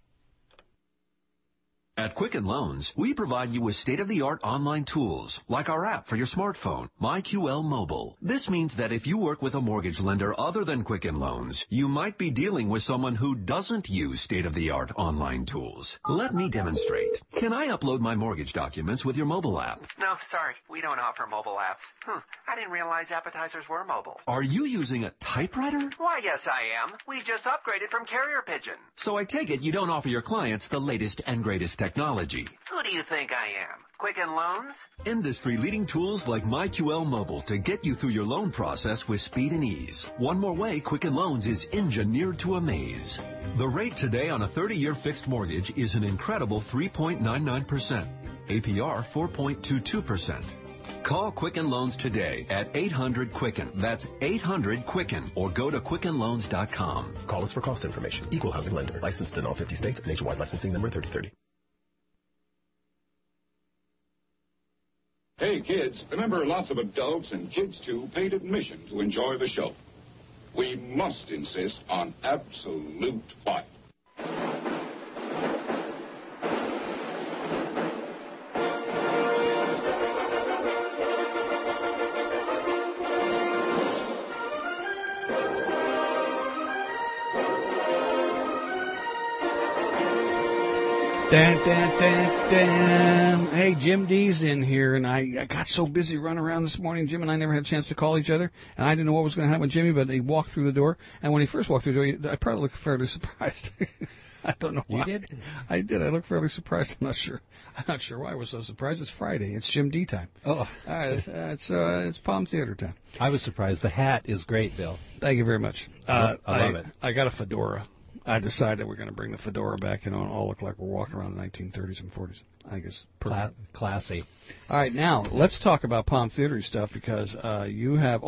At Quicken Loans, we provide you with state-of-the-art online tools, like our app for your smartphone, MyQL Mobile. This means that if you work with a mortgage lender other than Quicken Loans, you might be dealing with someone who doesn't use state-of-the-art online tools. Let me demonstrate. Can I upload my mortgage documents with your mobile app? No, sorry, we don't offer mobile apps. I didn't realize appetizers were mobile. Are you using a typewriter? Why, yes, I am. We just upgraded from Carrier Pigeon. So I take it you don't offer your clients the latest and greatest technology. Who do you think I am? Quicken Loans? Industry-leading tools like MyQL Mobile to get you through your loan process with speed and ease. One more way Quicken Loans is engineered to amaze. The rate today on a 30-year fixed mortgage is an incredible 3.99%. APR 4.22%. Call Quicken Loans today at 800-QUICKEN. That's 800-QUICKEN. Or go to QuickenLoans.com. Call us for cost information. Equal housing lender. Licensed in all 50 states. Nationwide licensing number 3030. Hey, kids, remember lots of adults and kids, too, paid admission to enjoy the show. We must insist on absolute fun. Hey, Jim D's in here, and I got so busy running around this morning. Jim and I never had a chance to call each other, and I didn't know what was going to happen with Jimmy, but he walked through the door, and when he first walked through the door, I probably looked fairly surprised. I don't know why. You did? I did. I looked fairly surprised. I'm not sure why I was so surprised. It's Friday. It's Jim D time. Oh. All right. It's Palm Theater time. I was surprised. The hat is great, Bill. Thank you very much. I love it. I got a fedora. I decided we're going to bring the fedora back and all look like we're walking around the 1930s and 40s. I guess perfect. Classy. All right, now let's talk about Palm Theater stuff because you have.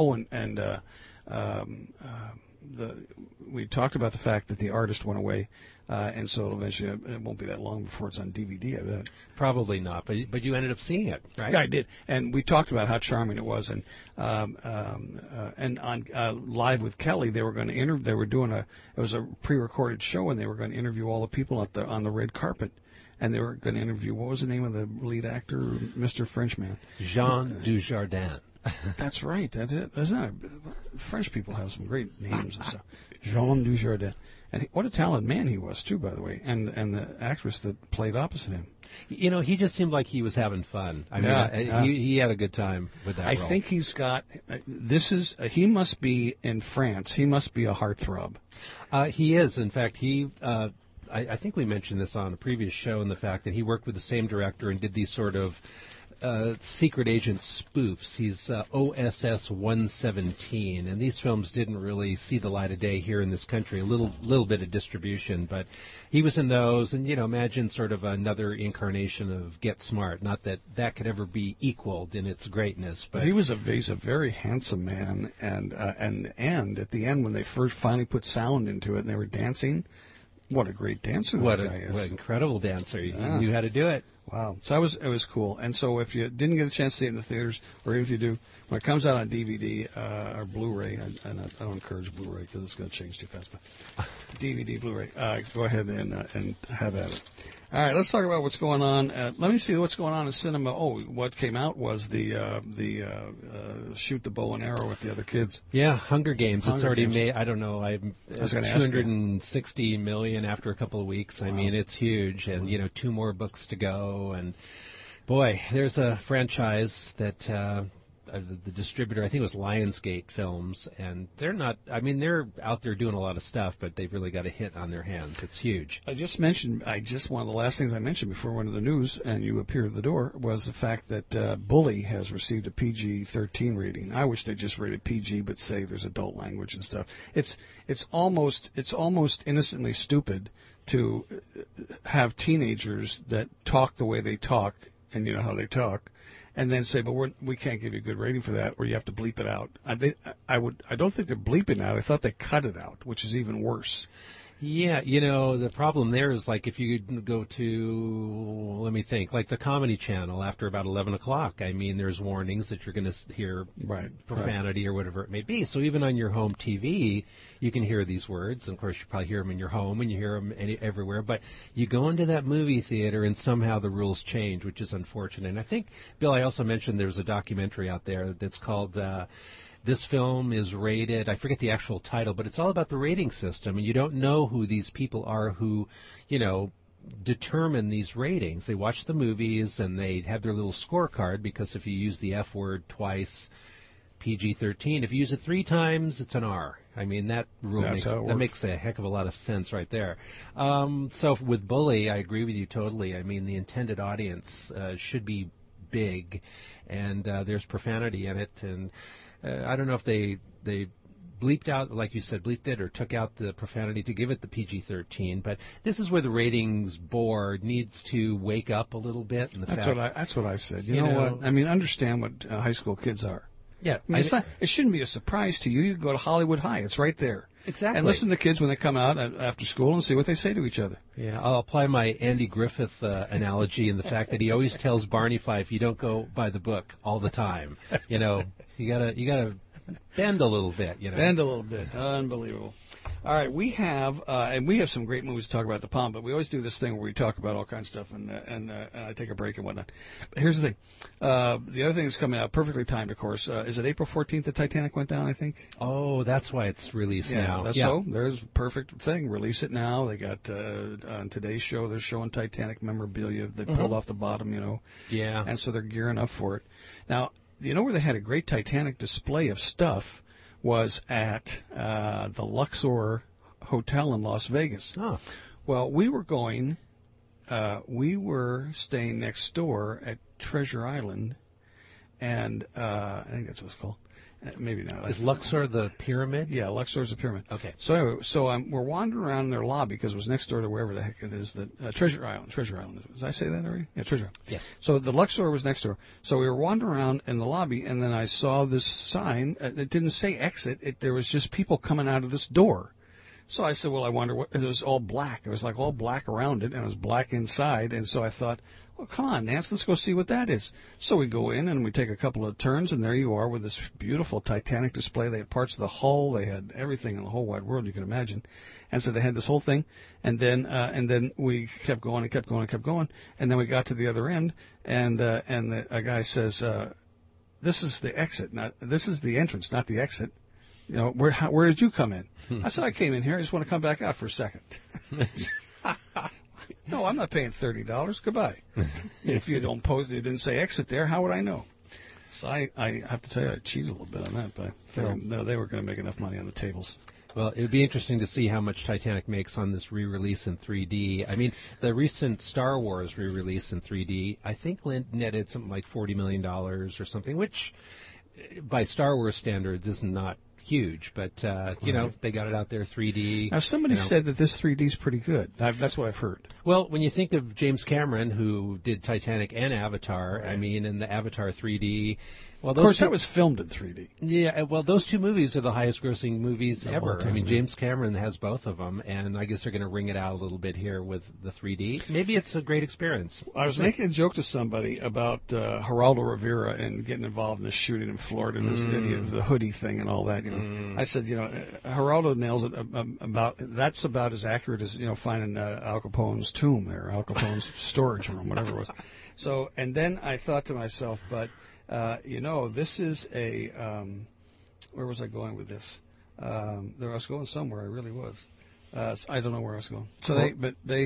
We talked about the fact that the artist went away, and so eventually it won't be that long before it's on DVD. I bet. Probably not, but you ended up seeing it, right? Yeah, I did, and we talked about how charming it was, and on Live with Kelly, they were going to interview. They were doing it was a pre-recorded show, and they were going to interview all the people on the red carpet. And they were going to interview, what was the name of the lead actor, Mr. Frenchman? Jean Dujardin. That's right. That's it. Isn't it? French people have some great names and stuff. Jean Dujardin. And what a talented man he was, too, by the way. And the actress that played opposite him. You know, he just seemed like he was having fun. I mean, he had a good time with that role. I think he's got, he must be in France. He must be a heartthrob. He is. In fact, I think we mentioned this on a previous show, and the fact that he worked with the same director and did these sort of secret agent spoofs. He's OSS 117, and these films didn't really see the light of day here in this country. A little bit of distribution, but he was in those, and imagine sort of another incarnation of Get Smart. Not that could ever be equaled in its greatness, but he's a very handsome man, and at the end when they first finally put sound into it and they were dancing. What a great dancer that guy is. What an incredible dancer. He knew how to do it. Wow. So it was cool. And so if you didn't get a chance to see it in the theaters, or if you do, when it comes out on DVD or Blu-ray, and I don't encourage Blu-ray because it's going to change too fast, but DVD, Blu-ray, go ahead and have at it. All right, let's talk about what's going on. Let me see what's going on in cinema. Oh, what came out was the shoot the bow and arrow with the other kids. Yeah, Hunger Games. It's already made. I don't know. It's 260 million after a couple of weeks. Wow. I mean, it's huge, and 2 more books to go. And boy, there's a franchise that the distributor, I think it was Lionsgate Films, and they're out there doing a lot of stuff, but they've really got a hit on their hands. It's huge. One of the last things I mentioned before we went to the news, and you appeared at the door, was the fact that Bully has received a PG-13 rating. I wish they just rated PG, but say there's adult language and stuff. It's almost innocently stupid to have teenagers that talk the way they talk, and you know how they talk, and then say, but we can't give you a good rating for that, or you have to bleep it out. I don't think they're bleeping out. I thought they cut it out, which is even worse. Yeah, the problem there is like if you go to, let me think, like the Comedy Channel after about 11 o'clock, I mean, there's warnings that you're going to hear profanity or whatever it may be. So even on your home TV, you can hear these words. And of course, you probably hear them in your home and you hear them everywhere. But you go into that movie theater and somehow the rules change, which is unfortunate. And I think, Bill, I also mentioned there's a documentary out there that's called... This film is rated, I forget the actual title, but it's all about the rating system, and you don't know who these people are who, determine these ratings. They watch the movies, and they have their little scorecard, because if you use the F word twice, PG-13. If you use it 3 times, it's an R. I mean, that rule makes a heck of a lot of sense right there. So with Bully, I agree with you totally. I mean, the intended audience should be big, and there's profanity in it, and... I don't know if they bleeped out, like you said, bleeped it or took out the profanity to give it the PG-13. But this is where the ratings board needs to wake up a little bit. And That's what I said. You know what? I mean, understand what high school kids are. Yeah. I mean, it shouldn't be a surprise to you. You go to Hollywood High. It's right there. Exactly. And listen to the kids when they come out after school and see what they say to each other. Yeah, I'll apply my Andy Griffith analogy in the fact that he always tells Barney Fife, you don't go by the book all the time. You gotta bend a little bit. Bend a little bit. Unbelievable. All right, we have some great movies to talk about at the Palm, but we always do this thing where we talk about all kinds of stuff and I take a break and whatnot. But here's the thing. The other thing that's coming out, perfectly timed, of course. Is it April 14th the Titanic went down, I think? Oh, that's why it's released now. So there's a perfect thing. Release it now. They got, on today's show, they're showing Titanic memorabilia. They pulled off the bottom, Yeah. And so they're gearing up for it. Now, where they had a great Titanic display of stuff was at the Luxor Hotel in Las Vegas. Oh. Well, we were staying next door at Treasure Island, and I think that's what it's called. Maybe not. Is Luxor the pyramid? Yeah, Luxor's a pyramid. Okay. So anyway, we're wandering around in their lobby because it was next door to wherever the heck it is that Treasure Island. Did I say that already? Yeah, Treasure Island. Yes. So the Luxor was next door. So we were wandering around in the lobby, and then I saw this sign. It didn't say exit. There was just people coming out of this door. So I said, well, I wonder what. It was all black. It was like all black around it, and it was black inside. And so I thought, well, come on, Nance, let's go see what that is. So we go in, and we take a couple of turns, and there you are with this beautiful Titanic display. They had parts of the hull. They had everything in the whole wide world you can imagine. And so they had this whole thing. And then we kept going and kept going and kept going. And then we got to the other end, and a guy says, this is the exit. This is the entrance, not the exit. Where did you come in? I said, I came in here. I just want to come back out for a second. No, I'm not paying $30. Goodbye. If you didn't say exit there, how would I know? So I have to tell you, I cheated a little bit on that, but they were going to make enough money on the tables. Well, it would be interesting to see how much Titanic makes on this re-release in 3D. I mean, the recent Star Wars re-release in 3D, I think netted something like $40 million or something, which by Star Wars standards is not huge, but they got it out there 3D. Now somebody said that this 3D is pretty good. That's what I've heard. Well, when you think of James Cameron, who did Titanic and Avatar, right. I mean, and the Avatar 3D. Well, of course, that was filmed in 3D. Yeah, well, those two movies are the highest-grossing movies ever. I mean, James Cameron has both of them, and I guess they're going to ring it out a little bit here with the 3D. Maybe it's a great experience. I was making a joke to somebody about Geraldo Rivera and getting involved in this shooting in Florida and this idiot, the hoodie thing and all that. I said, Geraldo nails it that's about as accurate as finding Al Capone's tomb there, Al Capone's storage room, whatever it was. So, and then I thought to myself, but. This is a. Where was I going with this? I was going somewhere. I really was. I don't know where I was going. So I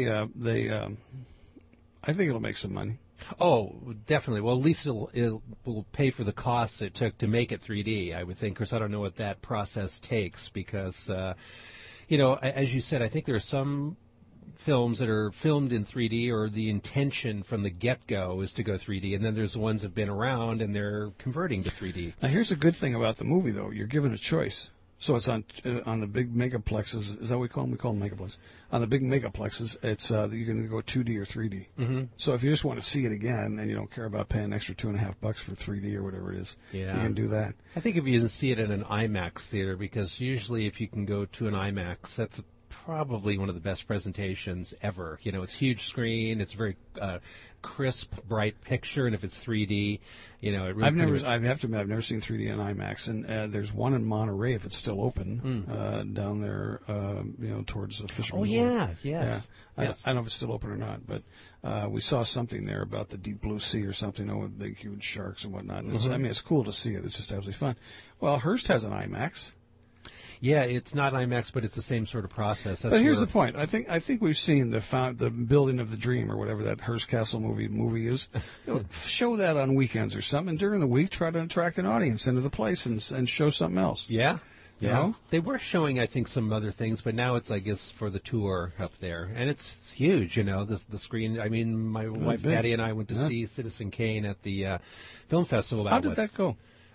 think it'll make some money. Oh, definitely. Well, at least it will pay for the costs it took to make it 3D, I would think. Of course, I don't know what that process takes because, as you said, I think there are some films that are filmed in 3D or the intention from the get-go is to go 3D, and then there's the ones that have been around and they're converting to 3D. Now, here's a good thing about the movie, though. You're given a choice. So it's on the big megaplexes. Is that what we call them? We call them megaplexes. On the big megaplexes, it's you can go 2D or 3D. Mm-hmm. So if you just want to see it again and you don't care about paying an extra $2.50 for 3D or whatever it is, you can do that. I think if you can see it in an IMAX theater, because usually if you can go to an IMAX, that's probably one of the best presentations ever. It's huge screen. It's very crisp, bright picture, and if it's 3D, it really. I have to admit, I've never seen 3D in IMAX, and there's one in Monterey if it's still open down there, towards the Fisherman's Wharf. Yeah, yes. I don't know if it's still open or not, but we saw something there about the deep blue sea or something, with big, huge sharks and whatnot. And it's cool to see it. It's just absolutely fun. Well, Hearst has an IMAX. Yeah, it's not IMAX, but it's the same sort of process. But here's the point. I think we've seen the building of the dream or whatever that Hearst Castle movie is. Show that on weekends or something. And during the week, try to attract an audience into the place and show something else. Yeah. Yeah. They were showing, I think, some other things, but now it's, I guess, for the tour up there. And it's huge, the screen. I mean, my wife, Patty, and I went to see Citizen Kane at the film festival. How did that go?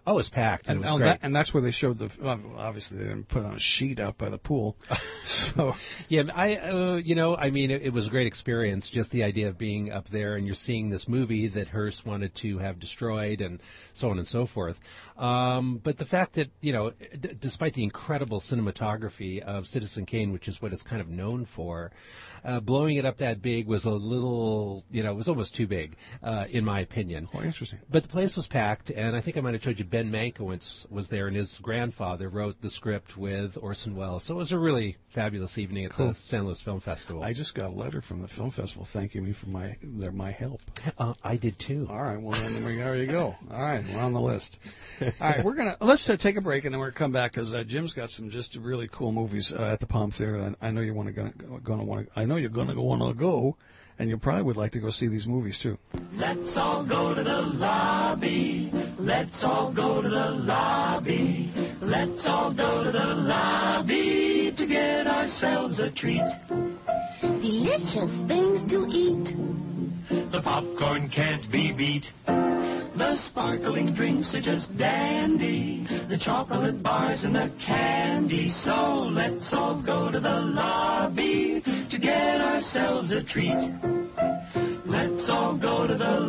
Oh, it was packed. And, it was great. And that's where they showed obviously they didn't put on a sheet out by the pool. So yeah, it was a great experience. Just the idea of being up there and you're seeing this movie that Hearst wanted to have destroyed and so on and so forth. But the fact that, despite the incredible cinematography of Citizen Kane, which is what it's kind of known for, blowing it up that big was a little, it was almost too big, in my opinion. Oh, interesting. But the place was packed, and I think I might have told you Ben Mankiewicz was there, and his grandfather wrote the script with Orson Welles. So it was a really fabulous evening at the San Luis Film Festival. I just got a letter from the film festival thanking me for my help. I did too. All right, well then there you go. All right, we're on the list. All right, let's take a break, and then we're gonna come back because Jim's got some just really cool movies at the Palm Theater. And I know you're gonna want to go, and you probably would like to go see these movies too. Let's all go to the lobby. Let's all go to the lobby. Let's all go to the lobby to get ourselves a treat. Delicious things to eat. The popcorn can't be beat. The sparkling drinks are just dandy. The chocolate bars and the candy. So let's all go to the lobby to get ourselves a treat. Let's all go to the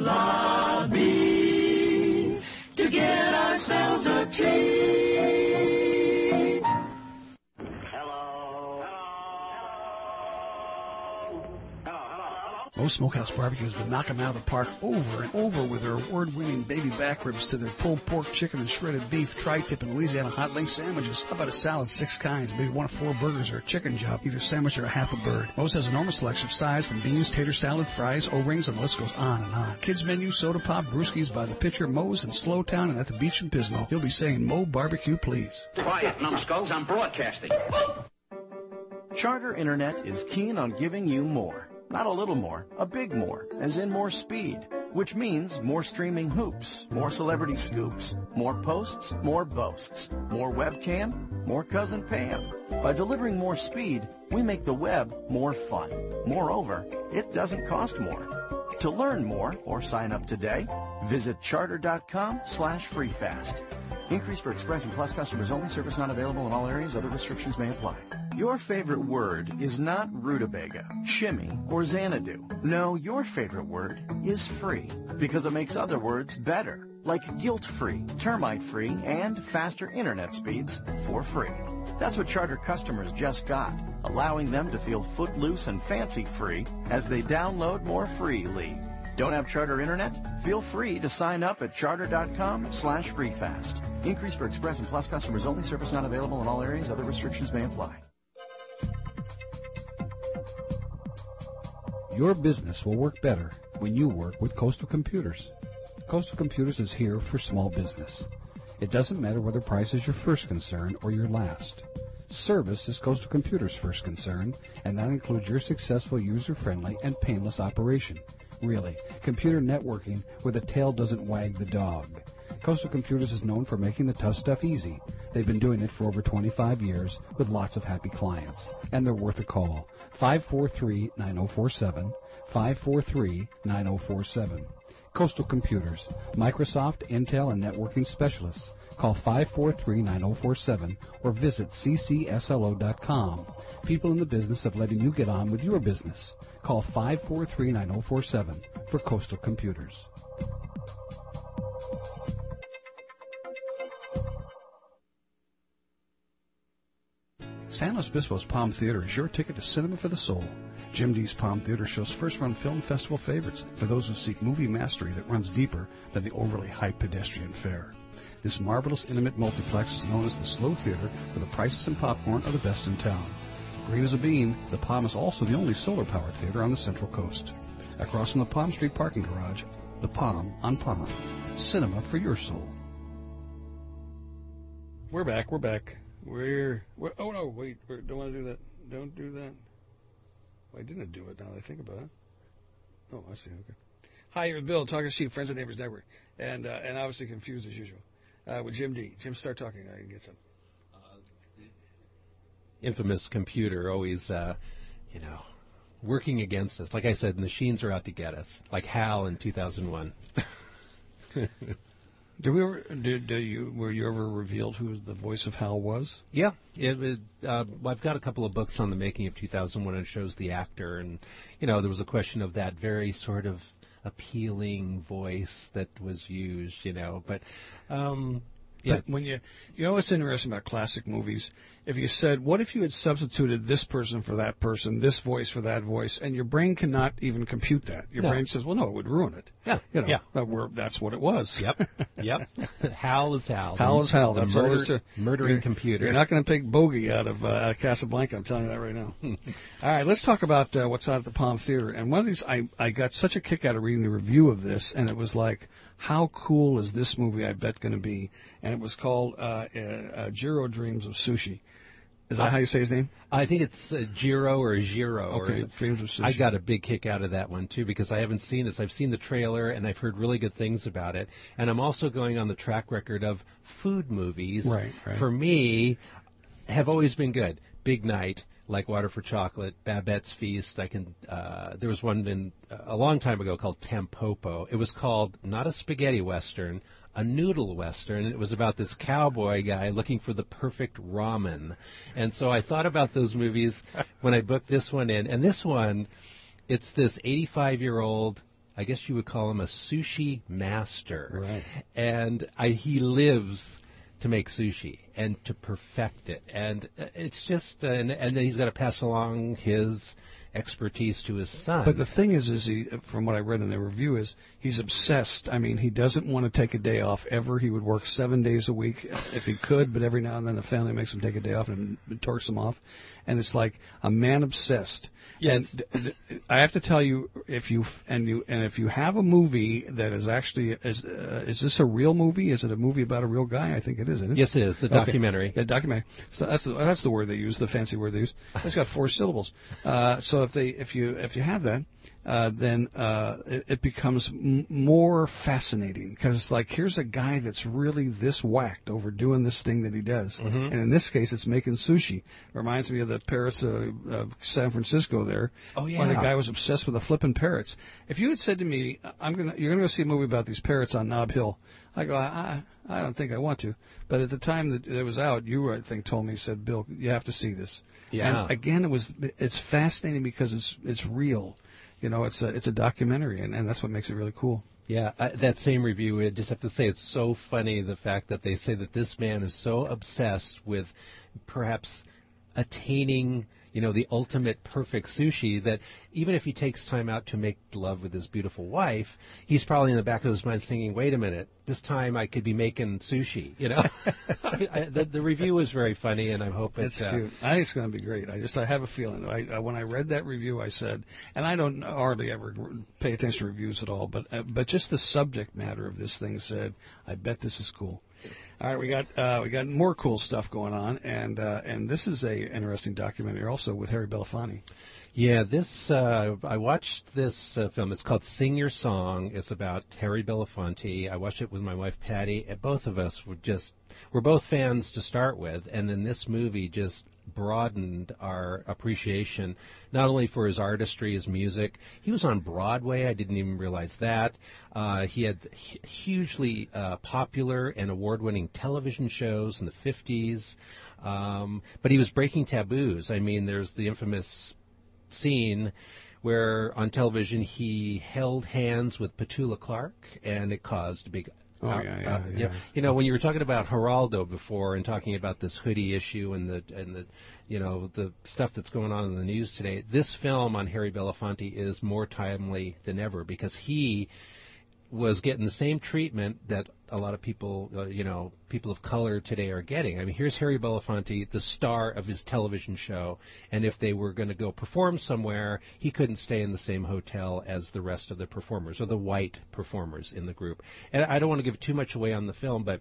lobby to get ourselves a treat. Moe's Smokehouse Barbecue has been knocking them out of the park over and over with their award-winning baby back ribs to their pulled pork, chicken, and shredded beef, tri-tip, and Louisiana hot link sandwiches. How about a salad, 6 kinds, maybe 1 of 4 burgers, or a chicken job, either sandwich or a half a bird. Moe's has an enormous selection of sides from beans, tater salad, fries, O-rings, and the list goes on and on. Kids menu, soda pop, brewskis by the pitcher, Moe's in Slowtown and at the beach in Pismo. You'll be saying, Moe Barbecue, please. Quiet, numbskulls, I'm broadcasting. Charter Internet is keen on giving you more. Not a little more, a big more, as in more speed, which means more streaming hoops, more celebrity scoops, more posts, more boasts, more webcam, more Cousin Pam. By delivering more speed, we make the web more fun. Moreover, it doesn't cost more. To learn more or sign up today, visit charter.com/freefast. Increase for Express and Plus customers only. Service not available in all areas. Other restrictions may apply. Your favorite word is not rutabaga, shimmy, or Xanadu. No, your favorite word is free because it makes other words better, like guilt-free, termite-free, and faster internet speeds for free. That's what Charter customers just got, allowing them to feel footloose and fancy-free as they download more freely. Don't have Charter Internet? Feel free to sign up at charter.com/freefast. Increase for Express and Plus customers only. Service not available in all areas. Other restrictions may apply. Your business will work better when you work with Coastal Computers. Coastal Computers is here for small business. It doesn't matter whether price is your first concern or your last. Service is Coastal Computers' first concern, and that includes your successful, user-friendly, and painless operation. Really, computer networking where the tail doesn't wag the dog. Coastal Computers is known for making the tough stuff easy. They've been doing it for over 25 years with lots of happy clients, and they're worth a call. 543-9047, 543-9047. Coastal Computers, Microsoft, Intel, and networking specialists. Call 543-9047 or visit ccslo.com. People in the business of letting you get on with your business. Call 543-9047 for Coastal Computers. San Luis Obispo's Palm Theater is your ticket to cinema for the soul. Jim D's Palm Theater shows first-run film festival favorites for those who seek movie mastery that runs deeper than the overly hyped pedestrian fare. This marvelous, intimate multiplex is known as the Slow Theater, where the prices and popcorn are the best in town. Green as a bean, the Palm is also the only solar-powered theater on the Central Coast. Across from the Palm Street parking garage, the Palm on Palm. Cinema for your soul. We're back. We're oh no, wait, don't want to do that. Don't do that. Well, I didn't do it now that I think about it. Oh, I see, okay. Hi, you're Bill, Talking Sheep, Friends and Neighbors Network. And obviously confused as usual. With Jim D. Jim, start talking. I can get some. Infamous computer always, working against us. Like I said, machines are out to get us, like HAL in 2001. Were you ever revealed who the voice of Hal was? Yeah, I've got a couple of books on the making of 2001, and it shows the actor, and there was a question of that very sort of appealing voice that was used, but. Yeah. But when you know what's interesting about classic movies, if you said, what if you had substituted this person for that person, this voice for that voice, and your brain cannot even compute that. Your brain says, well, no, it would ruin it. Yeah. That's what it was. Yep. Hal is Hal. Hal is Hal. The murdering computer. You're not going to pick Bogey out of Casablanca, I'm telling you that right now. All right, let's talk about what's out at the Palm Theater. And one of these, I got such a kick out of reading the review of this, and it was like, how cool is this movie, I bet, going to be? And it was called Jiro Dreams of Sushi. Is that how you say his name? I think it's Jiro or Jiro. Okay, Dreams of Sushi. I got a big kick out of that one, too, because I haven't seen this. I've seen the trailer, and I've heard really good things about it. And I'm also going on the track record of food movies. Right. For me, have always been good. Big Night, Like Water for Chocolate, Babette's Feast. There was one a long time ago called Tampopo. It was called not a spaghetti western, a noodle western. It was about this cowboy guy looking for the perfect ramen. And so I thought about those movies when I booked this one in. And this one, it's this 85-year-old, I guess you would call him a sushi master. Right. And he lives to make sushi and to perfect it. And it's just, and then he's got to pass along his expertise to his son. But the thing is he, from what I read in the review, is he's obsessed. I mean, he doesn't want to take a day off ever. He would work 7 days a week if he could, but every now and then the family makes him take a day off and torques him off. And it's like a man obsessed. Yes. And I have to tell you, if you have a movie that is actually is this a real movie? Is it a movie about a real guy? I think it is, isn't it? Yes, it is. A documentary. Okay. A documentary. So that's the word they use, the fancy word they use. It's got 4 syllables. So if you have that, then it becomes more fascinating, because it's like, here's a guy that's really this whacked over doing this thing that he does. Mm-hmm. And in this case, it's making sushi. It reminds me of the parrots of San Francisco there. Oh, yeah. When the guy was obsessed with the flipping parrots. If you had said to me, you're going to go see a movie about these parrots on Nob Hill, I go, I don't think I want to. But at the time that it was out, you, I think, told me, said, Bill, you have to see this. Yeah. And again, it's fascinating because it's real. It's a documentary, and that's what makes it really cool. Yeah, that same review, I just have to say, it's so funny, the fact that they say that this man is so obsessed with perhaps attaining, the ultimate perfect sushi, that even if he takes time out to make love with his beautiful wife, he's probably in the back of his mind thinking, wait a minute, this time I could be making sushi, The review was very funny, and I hope it's cute. I think it's going to be great. I have a feeling. When I read that review, I said, and I don't hardly ever pay attention to reviews at all, but just the subject matter of this thing said, I bet this is cool. All right, we got more cool stuff going on, and this is a interesting documentary also with Harry Belafonte. Yeah, I watched this film. It's called Sing Your Song. It's about Harry Belafonte. I watched it with my wife Patty, and both of us we're both fans to start with, and then this movie just broadened our appreciation, not only for his artistry, his music. He was on Broadway. I didn't even realize that. He had hugely popular and award-winning television shows in the 50s, but he was breaking taboos. I mean, there's the infamous scene where on television he held hands with Petula Clark, and it caused a big yeah. When you were talking about Geraldo before and talking about this hoodie issue and the stuff that's going on in the news today, this film on Harry Belafonte is more timely than ever, because he was getting the same treatment that a lot of people, people of color today are getting. I mean, here's Harry Belafonte, the star of his television show, and if they were going to go perform somewhere, he couldn't stay in the same hotel as the rest of the performers, or the white performers in the group. And I don't want to give too much away on the film, but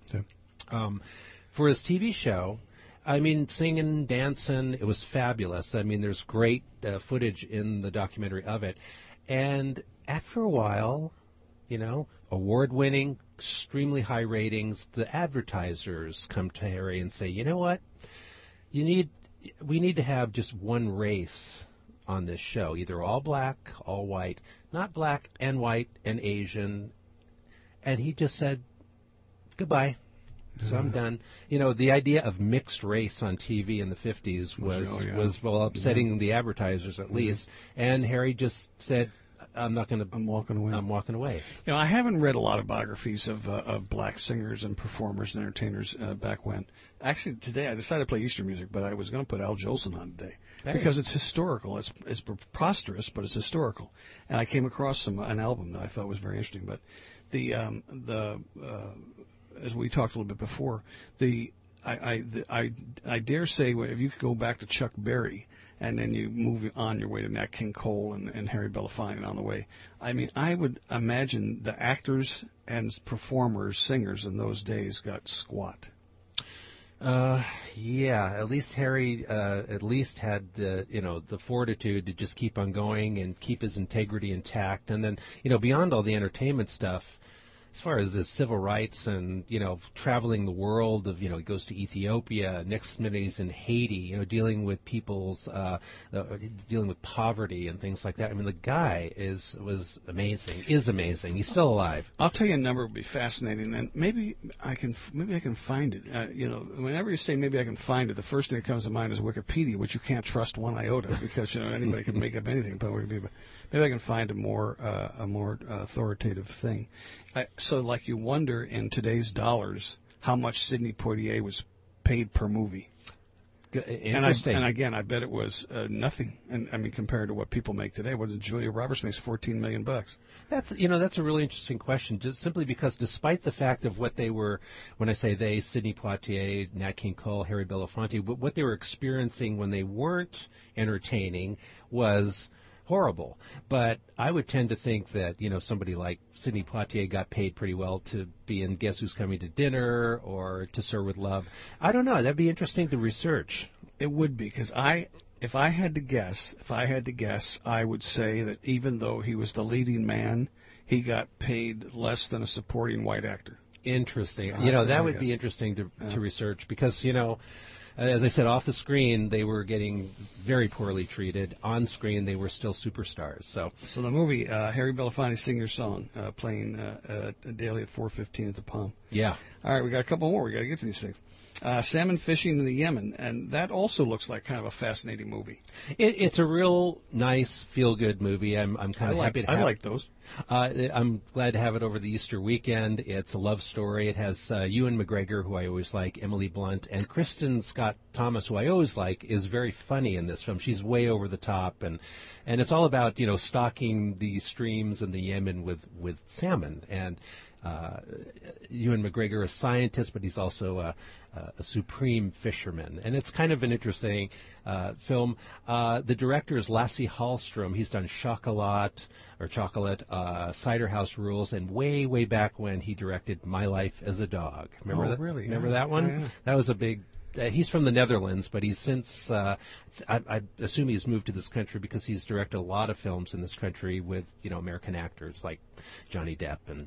for his TV show, I mean, singing, dancing, it was fabulous. I mean, there's great footage in the documentary of it. And after a while, award-winning, extremely high ratings, the advertisers come to Harry and say, you know what, we need to have just one race on this show, either all black, all white, not black and white and Asian. And he just said, Goodbye. So I'm done. You know, the idea of mixed race on TV in the 50s was upsetting the advertisers at least. And Harry just said, I'm walking away. I'm walking away. You know, I haven't read a lot of biographies of black singers and performers and entertainers back when. Actually, today I decided to play Easter music, but I was going to put Al Jolson on today because it's historical. It's preposterous, but it's historical. And I came across an album that I thought was very interesting. But as we talked a little bit before, I dare say if you could go back to Chuck Berry and then you move on your way to Nat King Cole and Harry Belafonte on the way, I mean, I would imagine the actors and performers, singers in those days got squat. Yeah, at least Harry at least had the fortitude to just keep on going and keep his integrity intact. And then, beyond all the entertainment stuff, as far as the civil rights and, traveling the world he goes to Ethiopia, next minute he's in Haiti, dealing with dealing with poverty and things like that. I mean, the guy is amazing. He's still alive. I'll tell you a number would be fascinating, and maybe I can find it. Whenever you say maybe I can find it, the first thing that comes to mind is Wikipedia, which you can't trust one iota because, anybody can make up anything about Wikipedia. Maybe I can find a more authoritative thing. So you wonder in today's dollars how much Sidney Poitier was paid per movie. Interesting. And again, I bet it was nothing. And I mean, compared to what people make today, what does Julia Roberts makes $14 million? That's a really interesting question. Just simply because, despite the fact of what they were, when I say they, Sidney Poitier, Nat King Cole, Harry Belafonte, what they were experiencing when they weren't entertaining was horrible. But I would tend to think that, somebody like Sidney Poitier got paid pretty well to be in Guess Who's Coming to Dinner or To Sir with Love. I don't know. That'd be interesting to research. It would be, because if I had to guess, I would say that even though he was the leading man, he got paid less than a supporting white actor. Interesting. That would be interesting to research because, as I said, off the screen, they were getting very poorly treated. On screen, they were still superstars. So the movie, Harry Belafonte, Sing Your Song, playing daily at 4:15 at the Palm. Yeah. All right, we got a couple more. We got to get to these things. Salmon fishing in the Yemen, and that also looks like kind of a fascinating movie. It's a real nice, feel-good movie. I'm kind of happy to have it. I like those. I'm glad to have it over the Easter weekend. It's a love story. It has Ewan McGregor, who I always like, Emily Blunt, and Kristen Scott Thomas, who I always like, is very funny in this film. She's way over the top, and it's all about stocking the streams in the Yemen with salmon. And Ewan McGregor is a scientist, but he's also a supreme fisherman. And it's kind of an interesting film. The director is Lasse Hallström. He's done Chocolat, Cider House Rules, and way, way back when he directed My Life as a Dog. Remember that? Really? Remember that one? Yeah. That was a big... he's from the Netherlands, but he's since, I assume he's moved to this country because he's directed a lot of films in this country with, American actors like Johnny Depp and...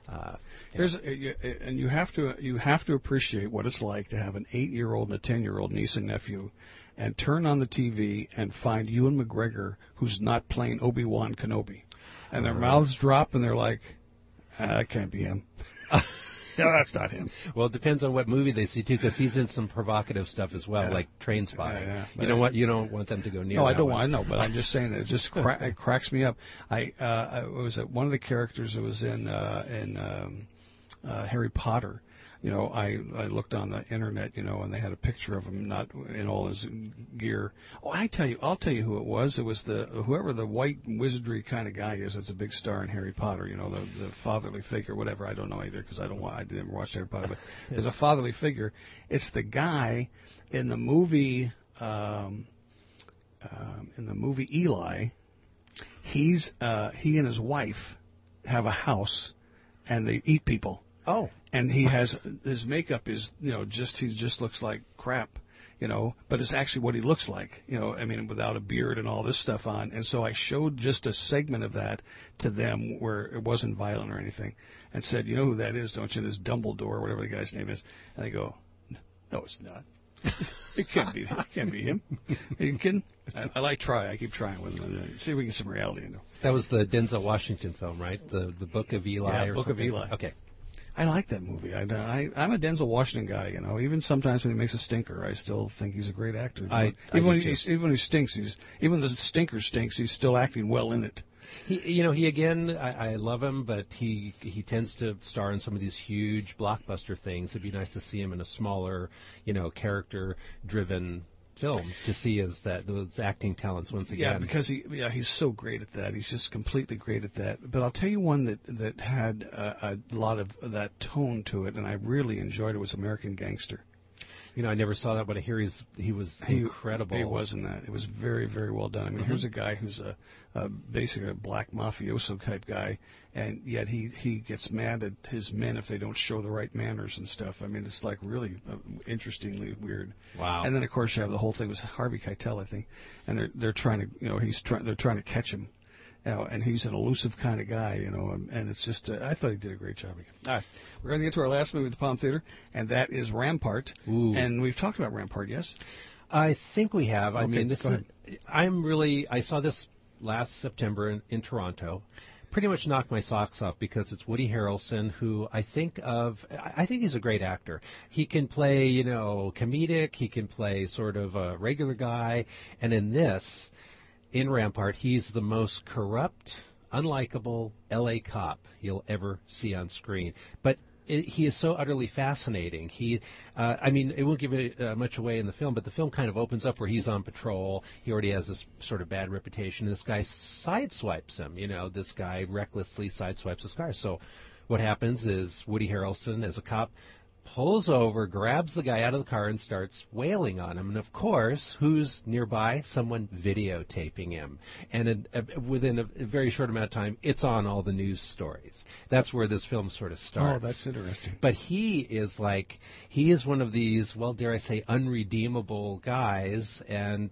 and you have to appreciate what it's like to have an 8-year-old and a 10-year-old niece and nephew, and turn on the TV and find Ewan McGregor, who's not playing Obi-Wan Kenobi, and their mouths drop and they're like, "That can't be him." No, that's not him. Well, it depends on what movie they see, too, because he's in some provocative stuff as well, like Train Spotting. Yeah. You know what? You don't want them to go near No, that I don't one. want to know, but I'm just saying that it just it cracks me up. I was one of the characters that was in Harry Potter. I looked on the internet, and they had a picture of him not in all his gear. Oh, I'll tell you who it was. It was whoever the white wizardry kind of guy is. That's a big star in Harry Potter. The fatherly figure, whatever. I don't know either because I didn't watch Harry Potter. But there's a fatherly figure. It's the guy in the movie. In the movie Eli, he and his wife have a house, and they eat people. Oh. And he has his makeup is he just looks like crap, but it's actually what he looks like, without a beard and all this stuff on. And so I showed just a segment of that to them where it wasn't violent or anything, and said, "You know who that is, don't you? This Dumbledore, or whatever the guy's name is." And they go, "No, it's not. It can't be. It can't be him." Are you kidding? I keep trying with him. See if we can get some reality into it. That was the Denzel Washington film, right? The Book of Eli. Yeah, or Book something? of Eli. Okay. I like that movie. I'm a Denzel Washington guy, you know. Even sometimes when he makes a stinker, I still think he's a great actor. Even when he stinks, even the stinker stinks, he's still acting well in it. He again, I love him, but he tends to star in some of these huge blockbuster things. It'd be nice to see him in a smaller, character-driven film to see those acting talents once again. Yeah, because he's so great at that. He's just completely great at that. But I'll tell you one that had a lot of that tone to it, and I really enjoyed it, was American Gangster. I never saw that, but I hear he was incredible. He was in that. It was very, very well done. I mean, here's a guy who's basically a black mafioso type guy, and yet he gets mad at his men if they don't show the right manners and stuff. I mean, it's like really interestingly weird. Wow. And then of course you have the whole thing with Harvey Keitel, I think, and they're trying to they're trying to catch him. And he's an elusive kind of guy, and it's just, I thought he did a great job again. All right, we're going to get to our last movie at the Palm Theater, and that is Rampart. Ooh. And we've talked about Rampart, yes? I think we have. Okay, I mean, I saw this last September in Toronto. Pretty much knocked my socks off because it's Woody Harrelson, who I think he's a great actor. He can play, comedic, he can play sort of a regular guy, and in Rampart, he's the most corrupt, unlikable L.A. cop you'll ever see on screen. But he is so utterly fascinating. It won't give it much away in the film, but the film kind of opens up where he's on patrol. He already has this sort of bad reputation. This guy sideswipes him. This guy recklessly sideswipes his car. So what happens is Woody Harrelson, as a cop, pulls over, grabs the guy out of the car, and starts wailing on him. And, of course, who's nearby? Someone videotaping him. And within a very short amount of time, it's on all the news stories. That's where this film sort of starts. Oh, that's interesting. But he is one of these, well, dare I say, unredeemable guys. And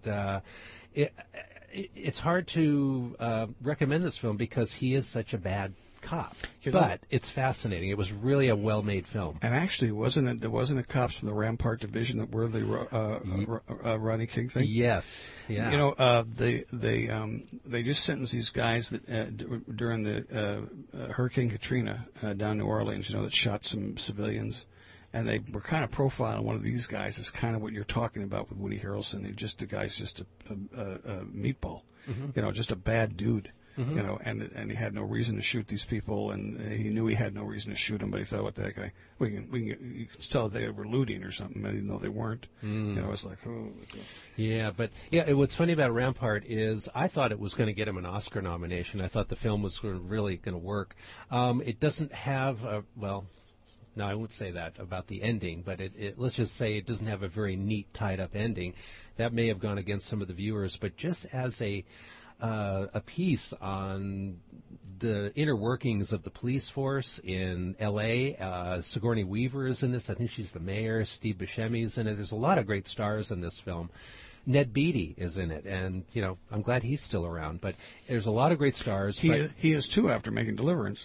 it's hard to recommend this film because he is such a bad cop, but it's fascinating. It was really a well-made film. And actually, there wasn't cops from the Rampart division that were the Rodney King thing? Yes. Yeah. They just sentenced these guys that during the Hurricane Katrina down New Orleans, that shot some civilians. And they were kind of profiling one of these guys as kind of what you're talking about with Woody Harrelson. The guy's just a meatball, just a bad dude. And he had no reason to shoot these people, and he knew he had no reason to shoot them, but he thought, what the heck, you can tell they were looting or something, even though they weren't. It's like, oh. Yeah, but what's funny about Rampart is I thought it was going to get him an Oscar nomination. I thought the film was really going to work. It doesn't have no, I won't say that about the ending, but let's just say it doesn't have a very neat, tied-up ending. That may have gone against some of the viewers, but just as a piece on the inner workings of the police force in L.A. Sigourney Weaver is in this. I think she's the mayor. Steve Buscemi's in it. There's a lot of great stars in this film. Ned Beatty is in it, and I'm glad he's still around. But there's a lot of great stars. He is too after making Deliverance.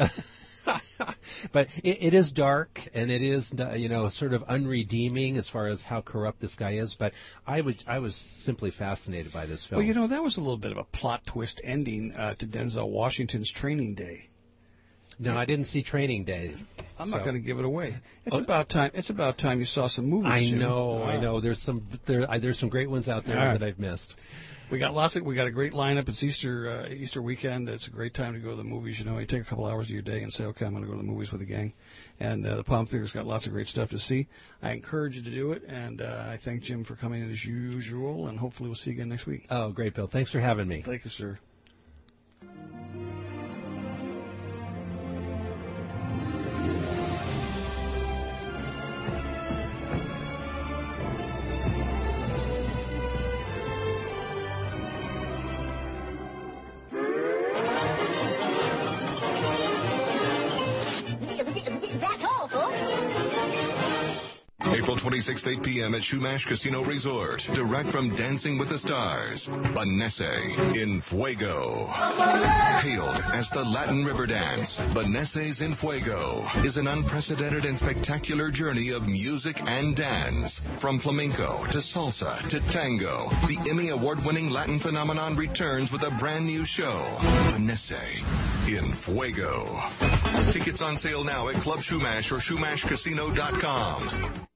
But it is dark, and it is sort of unredeeming as far as how corrupt this guy is. But I was simply fascinated by this film. Well, that was a little bit of a plot twist ending to Denzel Washington's Training Day. No, I didn't see Training Day. I'm not going to give it away. It's about time. It's about time you saw some movies. I know. There's some great ones out there that I've missed. We got a great lineup. It's Easter weekend. It's a great time to go to the movies. You take a couple hours of your day and say, okay, I'm going to go to the movies with the gang. And the Palm Theater's got lots of great stuff to see. I encourage you to do it, and I thank Jim for coming in as usual, and hopefully we'll see you again next week. Oh, great, Bill. Thanks for having me. Thank you, sir. April 26th, 8 p.m. at Chumash Casino Resort. Direct from Dancing with the Stars, Banese in Fuego. Hailed as the Latin River Dance, Banese's in Fuego is an unprecedented and spectacular journey of music and dance. From flamenco to salsa to tango, the Emmy Award-winning Latin phenomenon returns with a brand new show, Banese in Fuego. Tickets on sale now at Club Chumash or ChumashCasino.com.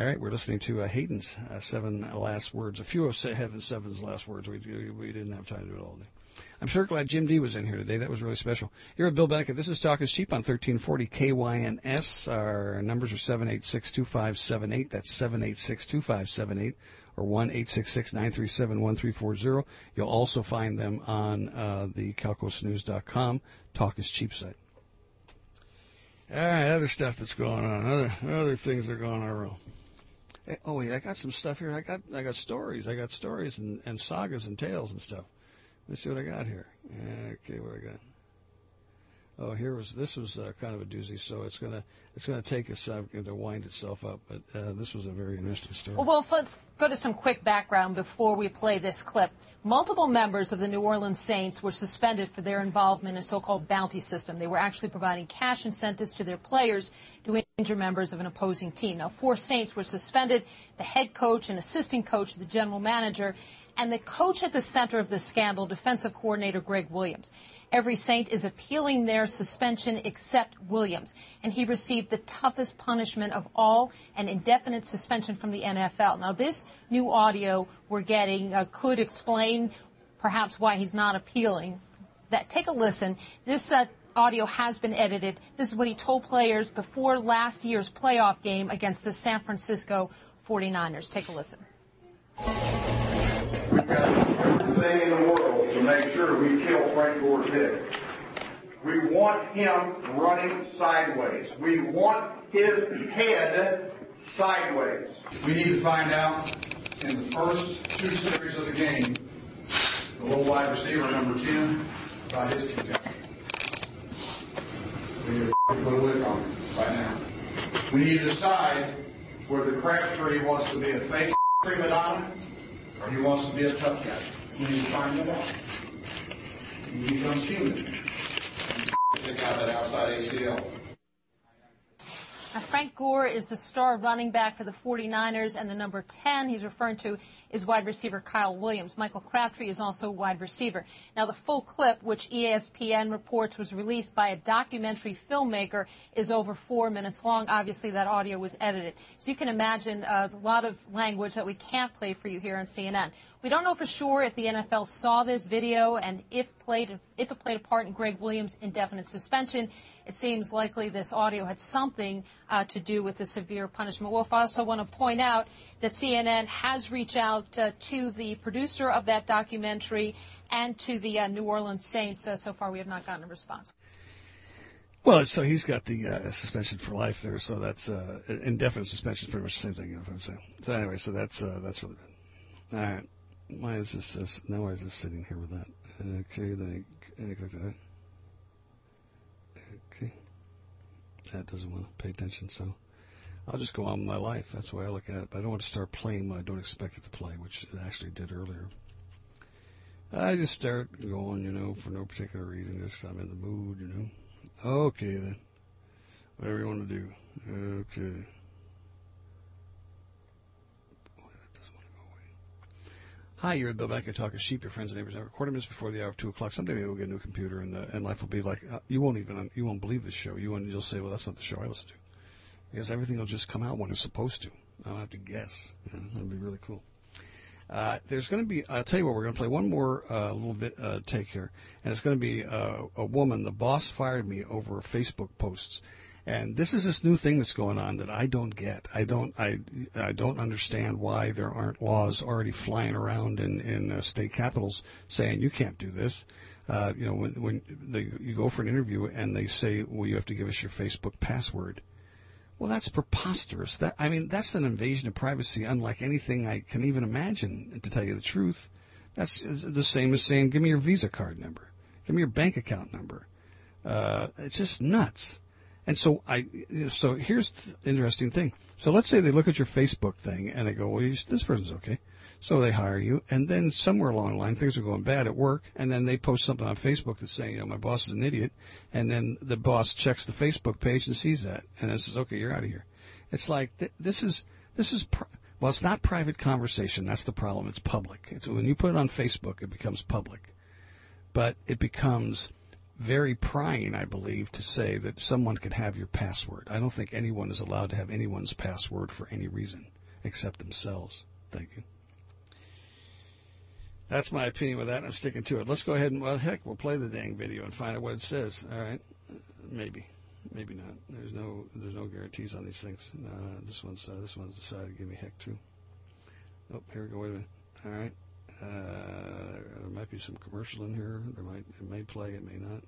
All right, we're listening to Hayden's 7 last words. A few of Heaven 7's last words. We didn't have time to do it all day. I'm sure glad Jim D was in here today. That was really special. Here at Bill Bennett. This is Talk is Cheap on 1340 KYNS. Our numbers are 786-2578. That's 786-2578 or 1-866-937-1340. You'll also find them on the CalcosNews.com Talk is Cheap site. All right, other stuff that's going on. Other things that are going on around. Hey, oh wait, I got some stuff here. I got stories. I got stories and sagas and tales and stuff. Let's see what I got here. Okay, what I got? Oh, this was kind of a doozy. So it's gonna take us to wind itself up. But this was a very interesting story. Well, let's go to some quick background before we play this clip. Multiple members of the New Orleans Saints were suspended for their involvement in a so-called bounty system. They were actually providing cash incentives to their players to injure members of an opposing team. Now, 4 Saints were suspended: the head coach, an assistant coach, the general manager, and the coach at the center of this scandal, defensive coordinator Greg Williams. Every Saint is appealing their suspension except Williams, and he received the toughest punishment of all, an indefinite suspension from the NFL. Now, this new audio we're getting could explain perhaps why he's not appealing. Take a listen. This audio has been edited. This is what he told players before last year's playoff game against the San Francisco 49ers. Take a listen. We've got everything in the world to make sure we kill Frank Gore's head. We want him running sideways. We want his head sideways. We need to find out in the first 2 series of the game, the little wide receiver, number 10, about his concussion. We need to put a lick on him right now. We need to decide whether Crabtree wants to be a fake prima donna or he wants to be a tough guy. We need to find that out. He becomes human. Take out that outside ACL. Now, Frank Gore is the star running back for the 49ers, and the number 10 he's referring to is wide receiver Kyle Williams. Michael Crabtree is also a wide receiver. Now, the full clip, which ESPN reports was released by a documentary filmmaker, is over 4 minutes long. Obviously, that audio was edited. So you can imagine a lot of language that we can't play for you here on CNN. We don't know for sure if the NFL saw this video and if it played a part in Greg Williams' indefinite suspension. It seems likely this audio had something to do with the severe punishment. We'll also want to point out that CNN has reached out to the producer of that documentary and to the New Orleans Saints. So far, we have not gotten a response. Well, so he's got the suspension for life there, so that's indefinite suspension is pretty much the same thing. You know what I'm saying? So anyway, so that's really good. All right. Why is this sitting here with that? Okay, then I click that. Okay. That doesn't want to pay attention, so I'll just go on with my life. That's the way I look at it. But I don't want to start playing when I don't expect it to play, which it actually did earlier. I just start going, for no particular reason. Just I'm in the mood, Okay, then. Whatever you want to do. Okay. Hi, you're at Bill Becker talking sheep. Your friends and neighbors. I recorded this before the hour of 2 o'clock. Someday maybe we'll get a new computer, and life will be like you won't believe this show. You'll say, well, that's not the show I listen to, because everything will just come out when it's supposed to. I don't have to guess. That'd be really cool. There's going to be. I'll tell you what. We're going to play one more little bit take here, and it's going to be a woman. The boss fired me over Facebook posts. And this is this new thing that's going on that I don't get. I don't understand why there aren't laws already flying around in state capitals saying you can't do this. When you go for an interview and they say, well, you have to give us your Facebook password. Well, that's preposterous. That's an invasion of privacy unlike anything I can even imagine, to tell you the truth. That's the same as saying, give me your Visa card number. Give me your bank account number. It's just nuts. And so so here's the interesting thing. So let's say they look at your Facebook thing and they go, well, this person's okay. So they hire you, and then somewhere along the line things are going bad at work, and then they post something on Facebook that's saying, my boss is an idiot, and then the boss checks the Facebook page and sees that, and then says, okay, you're out of here. It's like this is well, it's not private conversation. That's the problem. It's public. When you put it on Facebook, it becomes public, but it becomes very prying, I believe, to say that someone could have your password. I don't think anyone is allowed to have anyone's password for any reason except themselves. Thank you. That's my opinion with that, and I'm sticking to it. Let's go ahead and, well, heck, we'll play the dang video and find out what it says. All right? Maybe. Maybe not. There's no guarantees on these things. This one's decided to give me heck, too. Oh, here we go. Wait a minute. All right. There might be some commercial in here. It may play, it may not.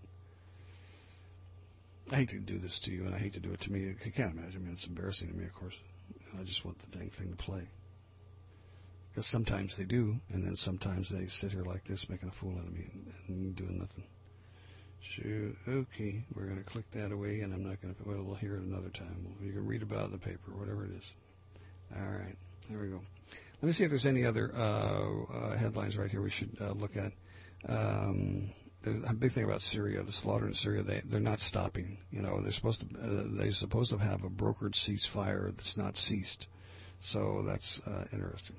I hate to do this to you, and I hate to do it to me. I can't imagine. I mean, it's embarrassing to me, of course. I just want the dang thing to play. Because sometimes they do, and then sometimes they sit here like this, making a fool out of me and doing nothing. Shoot, okay, we're going to click that away, and I'm not going to. Well, we'll hear it another time. You can read about it in the paper, whatever it is. All right, there we go. Let me see if there's any other headlines right here we should look at. There's a big thing about Syria, the slaughter in Syria. They're not stopping. You know, they're supposed to have a brokered ceasefire that's not ceased. So that's interesting.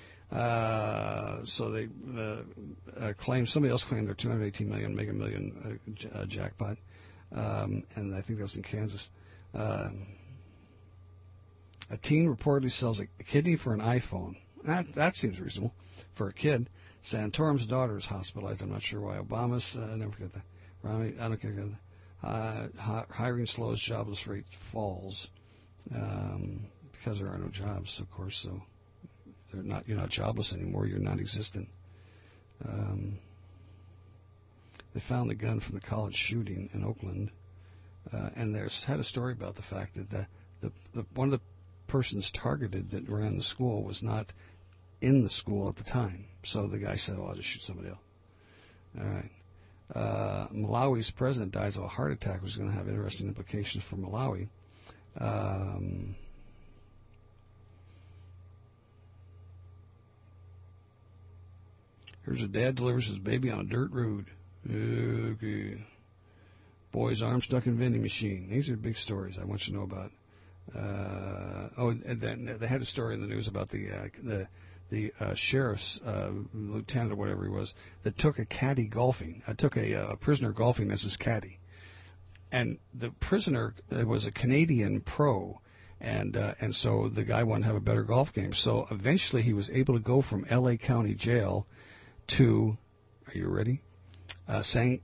So they claim, somebody else claimed their 218 million, Mega Million jackpot, and I think that was in Kansas. A teen reportedly sells a kidney for an iPhone. That seems reasonable for a kid. Santorum's daughter is hospitalized. I'm not sure why. Obama's, I never forget that. Romney, I don't care. Hiring slows, jobless rate falls because there are no jobs, of course. So you're not jobless anymore. You're non-existent. They found the gun from the college shooting in Oakland, and there's had a story about the fact that the one of the persons targeted that ran the school was not in the school at the time. So the guy said, "Oh, I'll just shoot somebody else." All right. Malawi's president dies of a heart attack, which is going to have interesting implications for Malawi. Here's a dad delivers his baby on a dirt road. Okay. Boy's arm stuck in vending machine. These are big stories I want you to know about. And then they had a story in the news about the sheriff's lieutenant or whatever he was that took a caddy golfing. Took a prisoner golfing as his caddy, and the prisoner was a Canadian pro, and so the guy wanted to have a better golf game. So eventually he was able to go from L.A. County Jail to, are you ready? Santa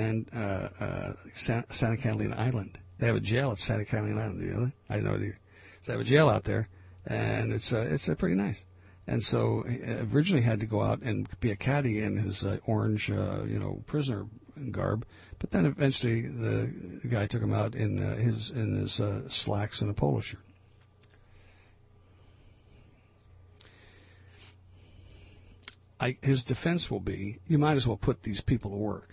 Catalina Island. They have a jail at Santa Catalina Island. Do you know that? I know they have a jail out there, and it's pretty nice. And so he originally had to go out and be a caddy in his orange, prisoner garb, but then eventually the guy took him out in his slacks and a polo shirt. His defense will be, you might as well put these people to work.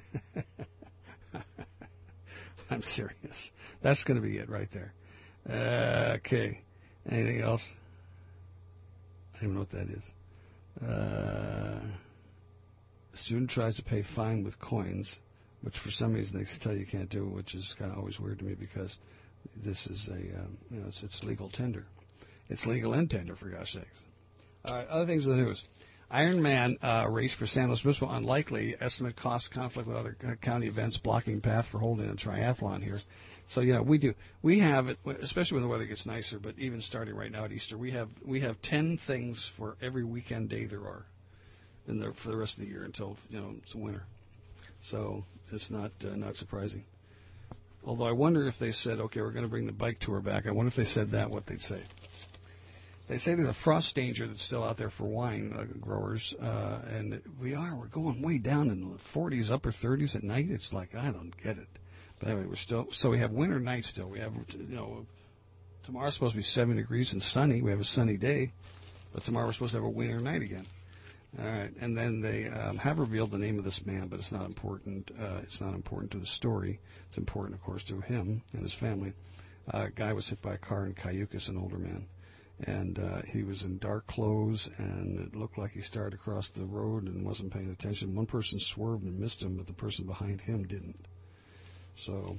I'm serious. That's going to be it right there. Okay. Anything else? I don't even know what that is. Student tries to pay fine with coins, which for some reason they tell you can't do, which is kind of always weird to me because this is it's legal tender. It's legal and tender, for gosh sakes. All right, other things in the news. Ironman race for San Luis Obispo unlikely. Estimate cost conflict with other county events blocking path for holding a triathlon here. So we have it, especially when the weather gets nicer. But even starting right now at Easter, we have 10 things for every weekend day there are, for the rest of the year until it's winter. So it's not surprising. Although I wonder if they said, okay, we're going to bring the bike tour back. I wonder if they said that, what they'd say. They say there's a frost danger that's still out there for wine growers, and we're going way down in the 40s, upper 30s at night. It's like, I don't get it. But anyway, we have winter nights still. We have, tomorrow's supposed to be 7 degrees and sunny. We have a sunny day, but tomorrow we're supposed to have a winter night again. All right, and then they have revealed the name of this man, but it's not important. It's not important to the story. It's important, of course, to him and his family. A guy was hit by a car in Cayucas, an older man. And he was in dark clothes, and it looked like he started across the road and wasn't paying attention. One person swerved and missed him, but the person behind him didn't. So,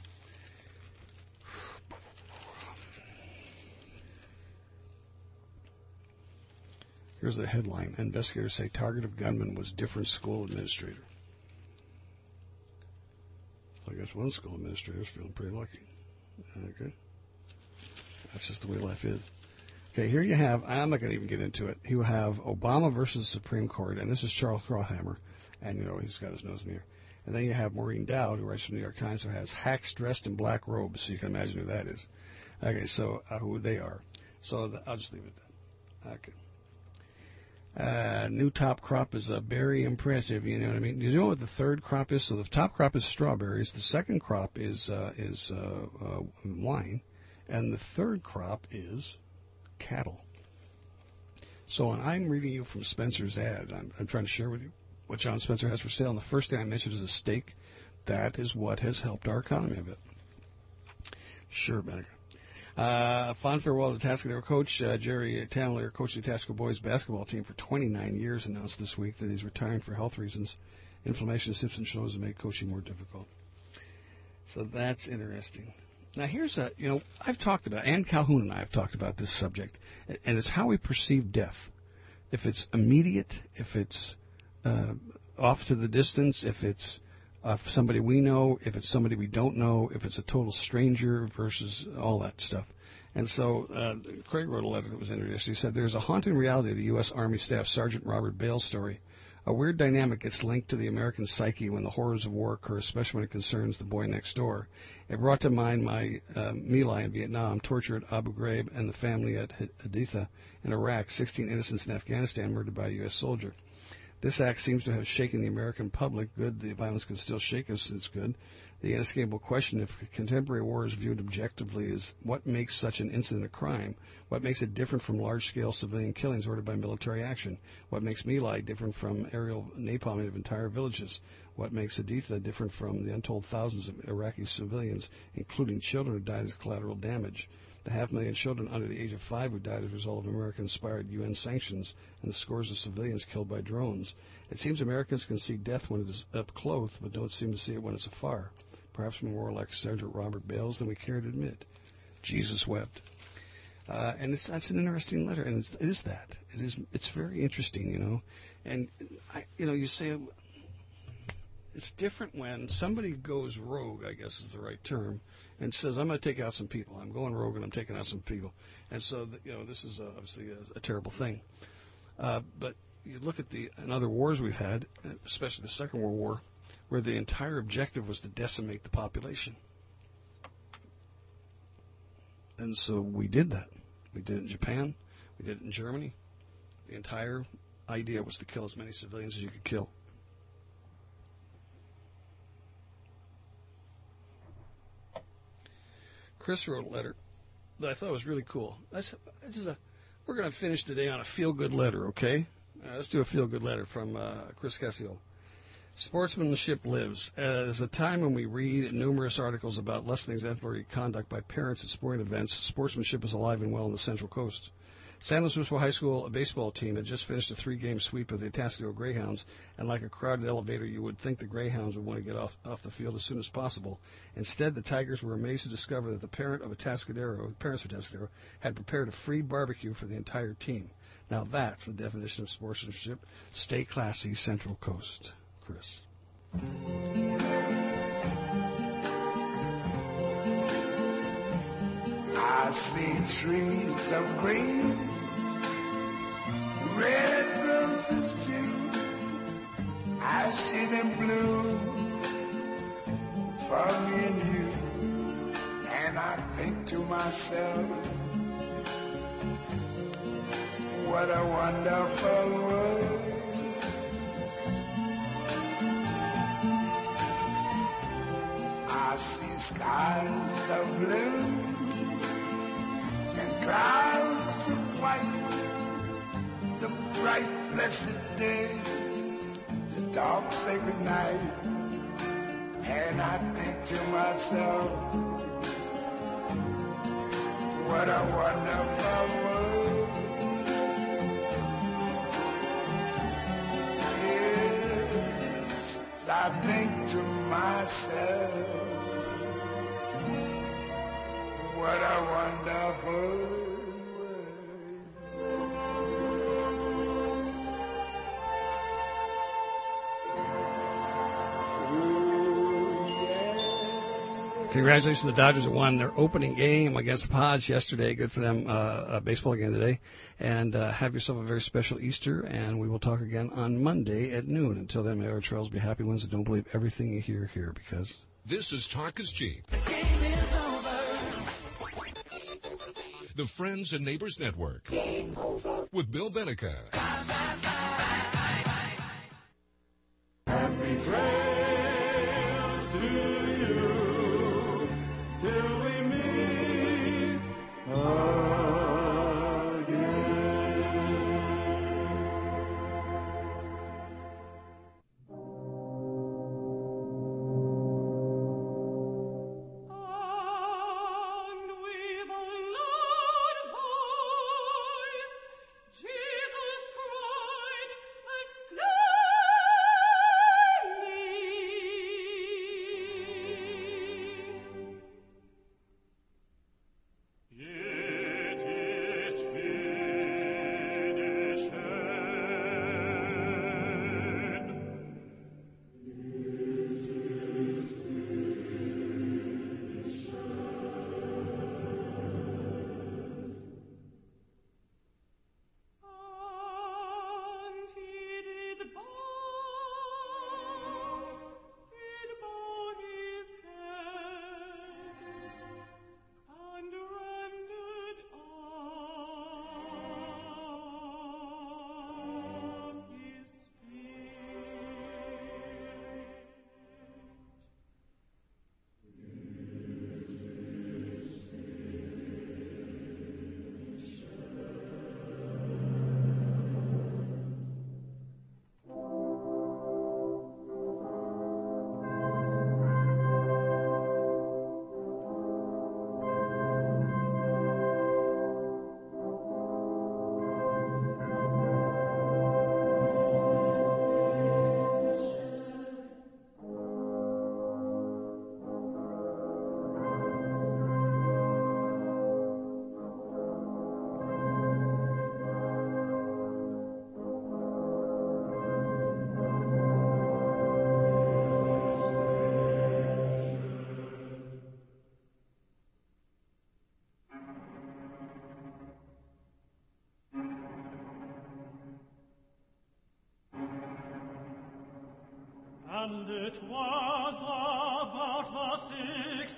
here's the headline. Investigators say target of gunman was different school administrator. guess one school administrator is feeling pretty lucky. Okay. That's just the way life is. Okay, here you have, I'm not going to even get into it. You have Obama versus the Supreme Court, and this is Charles Krauthammer, and, he's got his nose in the air. And then you have Maureen Dowd, who writes for the New York Times, who has hacks dressed in black robes, so you can imagine who that is. Okay, so who they are. So I'll just leave it at that. Okay. New top crop is very impressive, you know what I mean? Do you know what the third crop is? So the top crop is strawberries, the second crop is wine, and the third crop is cattle. So when I'm reading you from Spencer's ad, I'm trying to share with you what John Spencer has for sale, and the first thing I mentioned is a steak. That is what has helped our economy a bit. Sure, Beneca. Fond farewell to Tascadero coach Jerry Tannelier, coached the Tasco boys basketball team for 29 years, announced this week that he's retiring for health reasons. Inflammation of Simpson shows have made coaching more difficult. So that's interesting. Now, here's I've talked about, Ann Calhoun and I have talked about this subject, and it's how we perceive death. If it's immediate, if it's off to the distance, if it's somebody we know, if it's somebody we don't know, if it's a total stranger versus all that stuff. And so Craig wrote a letter that was interesting. He said, there's a haunting reality of the U.S. Army Staff Sergeant Robert Bale's story. A weird dynamic gets linked to the American psyche when the horrors of war occur, especially when it concerns the boy next door. It brought to mind my My Lai in Vietnam, torture at Abu Ghraib, and the family at Haditha in Iraq, 16 innocents in Afghanistan murdered by a U.S. soldier. This act seems to have shaken the American public. Good, the violence can still shake us, it's good. The inescapable question, if contemporary war is viewed objectively, is what makes such an incident a crime? What makes it different from large-scale civilian killings ordered by military action? What makes My Lai different from aerial napalming of entire villages? What makes Haditha different from the untold thousands of Iraqi civilians, including children who died as collateral damage? The 500,000 children under the age of 5 who died as a result of American-inspired UN sanctions, and the scores of civilians killed by drones. It seems Americans can see death when it is up close, but don't seem to see it when it's afar. Perhaps we're more like Sergeant Robert Bales than we care to admit. Jesus wept. And that's an interesting letter, and it is that. It's very interesting, And, you say it's different when somebody goes rogue, I guess is the right term, and says, I'm going to take out some people. I'm going rogue and I'm taking out some people. And so, this is obviously a terrible thing. But you look at in other wars we've had, especially the Second World War, where the entire objective was to decimate the population. And so we did that. We did it in Japan. We did it in Germany. The entire idea was to kill as many civilians as you could kill. Chris wrote a letter that I thought was really cool. We're going to finish today on a feel-good letter, okay? Let's do a feel-good letter from Chris Cassio. Sportsmanship lives. As a time when we read numerous articles about lessening exemplary conduct by parents at sporting events, sportsmanship is alive and well on the Central Coast. San Luis Obispo High School baseball team had just finished a 3-game sweep of the Atascadero Greyhounds, and like a crowded elevator, you would think the Greyhounds would want to get off the field as soon as possible. Instead, the Tigers were amazed to discover that the parents of Atascadero had prepared a free barbecue for the entire team. Now that's the definition of sportsmanship. Stay classy, Central Coast. Chris. I see trees of green, red roses too. I see them bloom for me and you. And I think to myself, what a wonderful world. I see skies of blue and clouds of white, the bright blessed day, the dark sacred night, and I think to myself, what a wonderful world. Yes, I think to myself, what a wonderful world. Ooh, yeah. Congratulations to the Dodgers that won their opening game against the Padres yesterday. Good for them. Baseball again today. And have yourself a very special Easter, and we will talk again on Monday at noon. Until then, may our trails be happy ones that don't believe everything you hear here, because... This is Talk is Cheap. The Friends and Neighbors Network with Bill Benica. Happy trails to you till we meet And it was about the 6th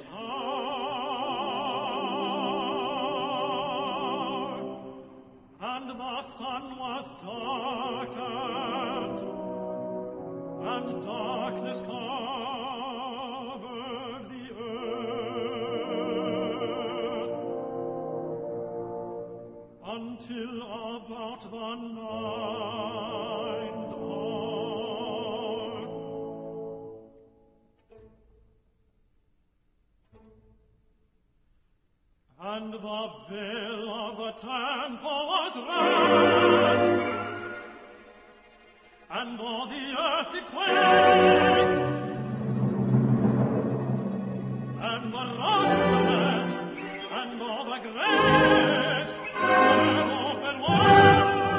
hour, and the sun was darkened, and darkness covered the earth, until about the 9th hour. And the veil of the temple was rent, and all the earth did quake, and the rocks rent, and all the graves were open wide.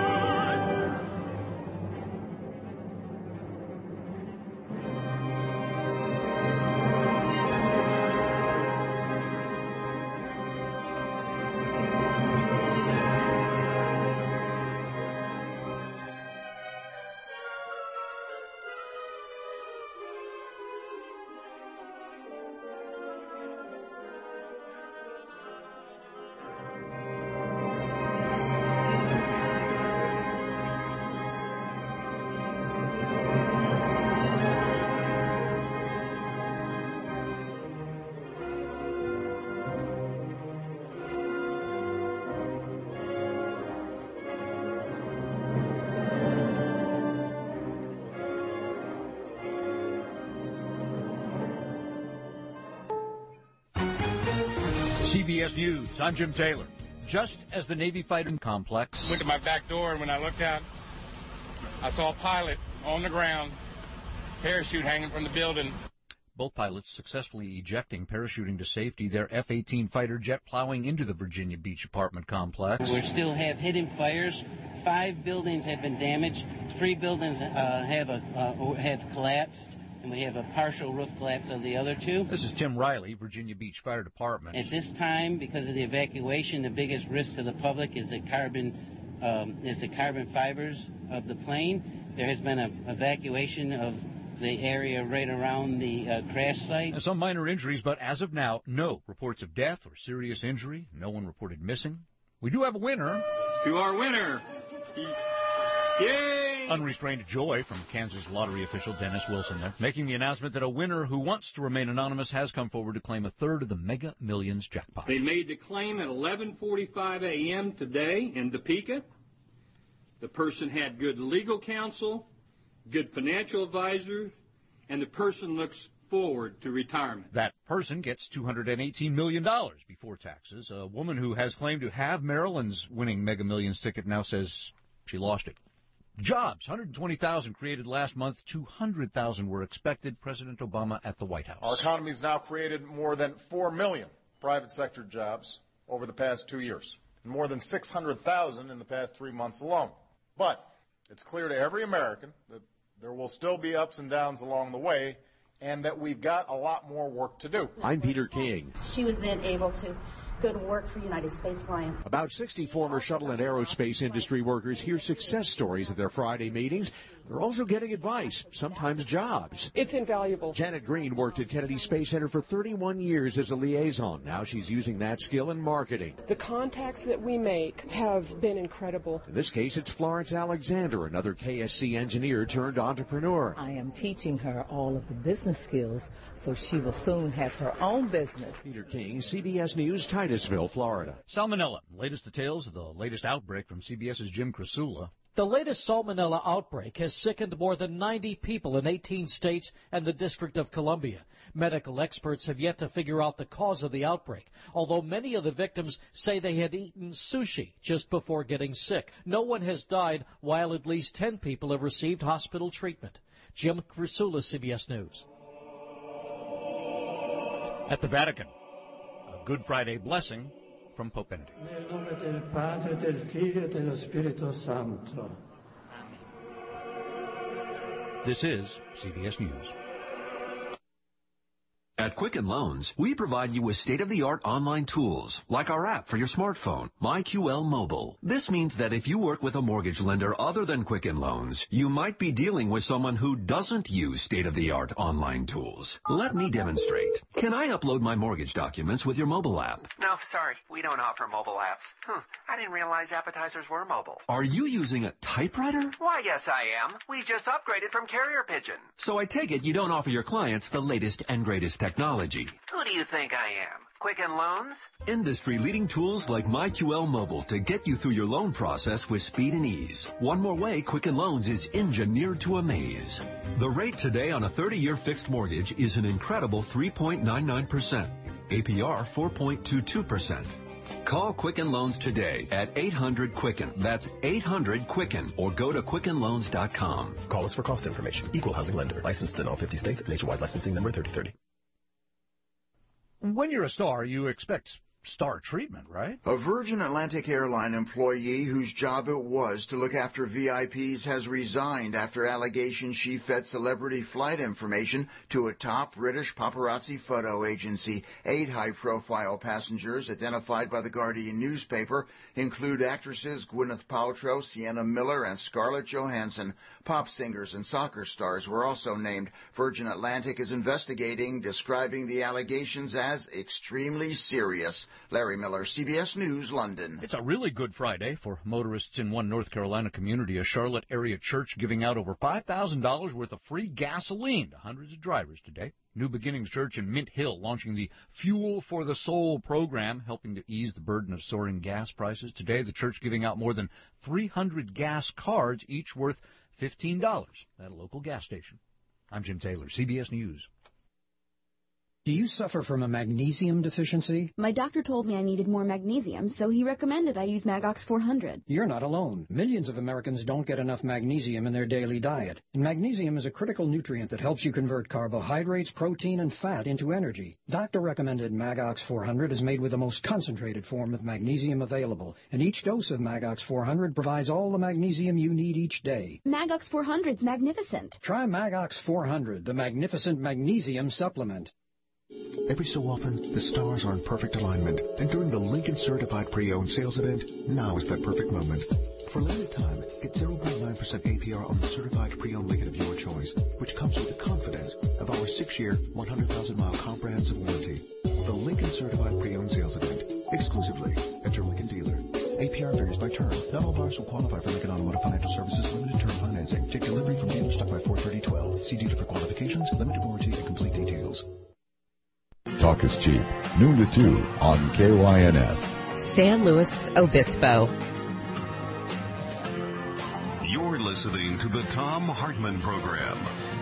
CBS News, I'm Jim Taylor. Just as the Navy fighting complex... Went to my back door, and when I looked out, I saw a pilot on the ground, parachute hanging from the building. Both pilots successfully ejecting, parachuting to safety, their F-18 fighter jet plowing into the Virginia Beach apartment complex. We still have hidden fires. 5 buildings have been damaged. 3 buildings have collapsed. and we have a partial roof collapse of the other two. This is Tim Riley, Virginia Beach Fire Department. At this time, because of the evacuation, the biggest risk to the public is the carbon fibers of the plane. There has been an evacuation of the area right around the crash site. And some minor injuries, but as of now, no reports of death or serious injury. No one reported missing. We do have a winner. To our winner. Yay! Unrestrained joy from Kansas lottery official Dennis Wilson there, making the announcement that a winner who wants to remain anonymous has come forward to claim a third of the Mega Millions jackpot. They made the claim at 11:45 a.m. today in Topeka. The person had good legal counsel, good financial advisor, and the person looks forward to retirement. That person gets $218 million before taxes. A woman who has claimed to have Maryland's winning Mega Millions ticket now says she lost it. Jobs, 120,000 created last month, 200,000 were expected. President Obama at the White House. Our economy has now created more than 4 million private sector jobs over the past 2 years, and more than 600,000 in the past 3 months alone. But it's clear to every American that there will still be ups and downs along the way, and that we've got a lot more work to do. I'm Peter King. She was then able to go to work for United Space Alliance. About 60 former shuttle and aerospace industry workers hear success stories at their Friday meetings. They're also getting advice, sometimes jobs. It's invaluable. Janet Green worked at Kennedy Space Center for 31 years as a liaison. Now she's using that skill in marketing. The contacts that we make have been incredible. In this case, it's Florence Alexander, another KSC engineer turned entrepreneur. I am teaching her all of the business skills so she will soon have her own business. Peter King, CBS News, Titusville, Florida. Salmonella. Latest details of the latest outbreak from CBS's Jim Krasula. The latest salmonella outbreak has sickened more than 90 people in 18 states and the District of Columbia. Medical experts have yet to figure out the cause of the outbreak, although many of the victims say they had eaten sushi just before getting sick. No one has died, while at least 10 people have received hospital treatment. Jim Krasula, CBS News. At the Vatican, a Good Friday blessing from Pope Benedict. Nel nome del Padre, del Figlio e dello Spirito Santo. This is CBS News. At Quicken Loans, we provide you with state-of-the-art online tools, like our app for your smartphone, MyQL Mobile. This means that if you work with a mortgage lender other than Quicken Loans, you might be dealing with someone who doesn't use state-of-the-art online tools. Let me demonstrate. Can I upload my mortgage documents with your mobile app? No, sorry. We don't offer mobile apps. I didn't realize appetizers were mobile. Are you using a typewriter? Why, yes, I am. We just upgraded from Carrier Pigeon. So I take it you don't offer your clients the latest and greatest technology. Who do you think I am? Quicken Loans? Industry-leading tools like MyQL Mobile to get you through your loan process with speed and ease. One more way Quicken Loans is engineered to amaze. The rate today on a 30-year fixed mortgage is an incredible 3.99%. APR 4.22%. Call Quicken Loans today at 800-QUICKEN. That's 800-QUICKEN, or go to QuickenLoans.com. Call us for cost information. Equal housing lender. Licensed in all 50 states. Nationwide licensing number 3030. When you're a star, you expect star treatment, right? A Virgin Atlantic airline employee whose job it was to look after VIPs has resigned after allegations she fed celebrity flight information to a top British paparazzi photo agency. 8 high-profile passengers identified by the Guardian newspaper include actresses Gwyneth Paltrow, Sienna Miller, and Scarlett Johansson. Pop singers and soccer stars were also named. Virgin Atlantic is investigating, describing the allegations as extremely serious. Larry Miller, CBS News, London. It's a really good Friday for motorists in one North Carolina community. A Charlotte area church giving out over $5,000 worth of free gasoline to hundreds of drivers today. New Beginnings Church in Mint Hill launching the Fuel for the Soul program, helping to ease the burden of soaring gas prices. Today, the church giving out more than 300 gas cards, each worth $15 at a local gas station. I'm Jim Taylor, CBS News. Do you suffer from a magnesium deficiency? My doctor told me I needed more magnesium, so he recommended I use Magox 400. You're not alone. Millions of Americans don't get enough magnesium in their daily diet. And magnesium is a critical nutrient that helps you convert carbohydrates, protein, and fat into energy. Doctor-recommended Magox 400 is made with the most concentrated form of magnesium available, and each dose of Magox 400 provides all the magnesium you need each day. Magox 400's magnificent. Try Magox 400, the magnificent magnesium supplement. Every so often, the stars are in perfect alignment, and during the Lincoln Certified Pre-Owned Sales Event, now is that perfect moment. For a limited time, get 0.9% APR on the Certified Pre-Owned Lincoln of your choice, which comes with the confidence of our 6-year, 100,000-mile comprehensive warranty. The Lincoln Certified Pre-Owned Sales Event, exclusively at your Lincoln dealer. APR varies by term. Not all buyers will qualify for Lincoln Automotive Financial Services limited term financing. Take delivery from dealer stock by 4/30/12. See dealer for qualifications, limited warranty, and complete details. Talk is cheap. Noon to 2 on KYNS. San Luis Obispo. You're listening to the Thom Hartmann Program.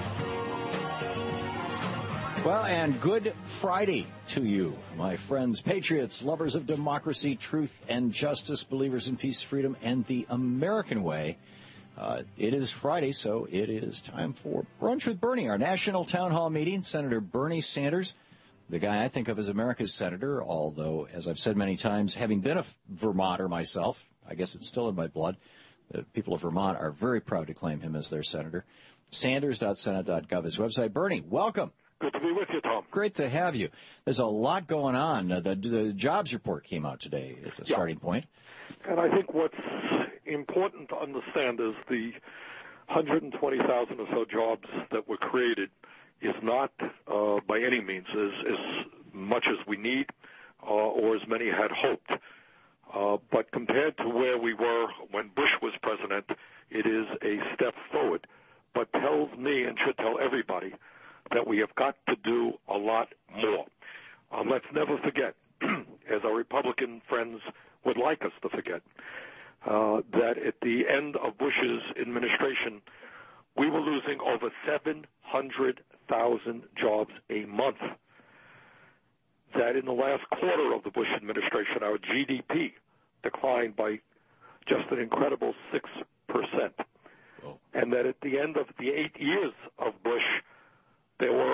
Well, and good Friday to you, my friends, patriots, lovers of democracy, truth, and justice, believers in peace, freedom, and the American way. It is Friday, so it is time for Brunch with Bernie, our national town hall meeting. Senator Bernie Sanders, the guy I think of as America's senator, although, as I've said many times, having been a Vermonter myself, I guess it's still in my blood, the people of Vermont are very proud to claim him as their senator. Sanders.senate.gov, his website. Bernie, welcome. Good to be with you, Tom. Great to have you. There's a lot going on. The jobs report came out today as a starting point. And I think what's important to understand is the 120,000 or so jobs that were created is not by any means as much as we need or as many had hoped. But compared to where we were when Bush was president, it is a step forward. But tells me and should tell everybody that we have got to do a lot more. Let's never forget, as our Republican friends would like us to forget, that at the end of Bush's administration, we were losing over 700,000 jobs a month. That in the last quarter of the Bush administration, our GDP declined by just an incredible 6%. And that at the end of the 8 years of Bush, there were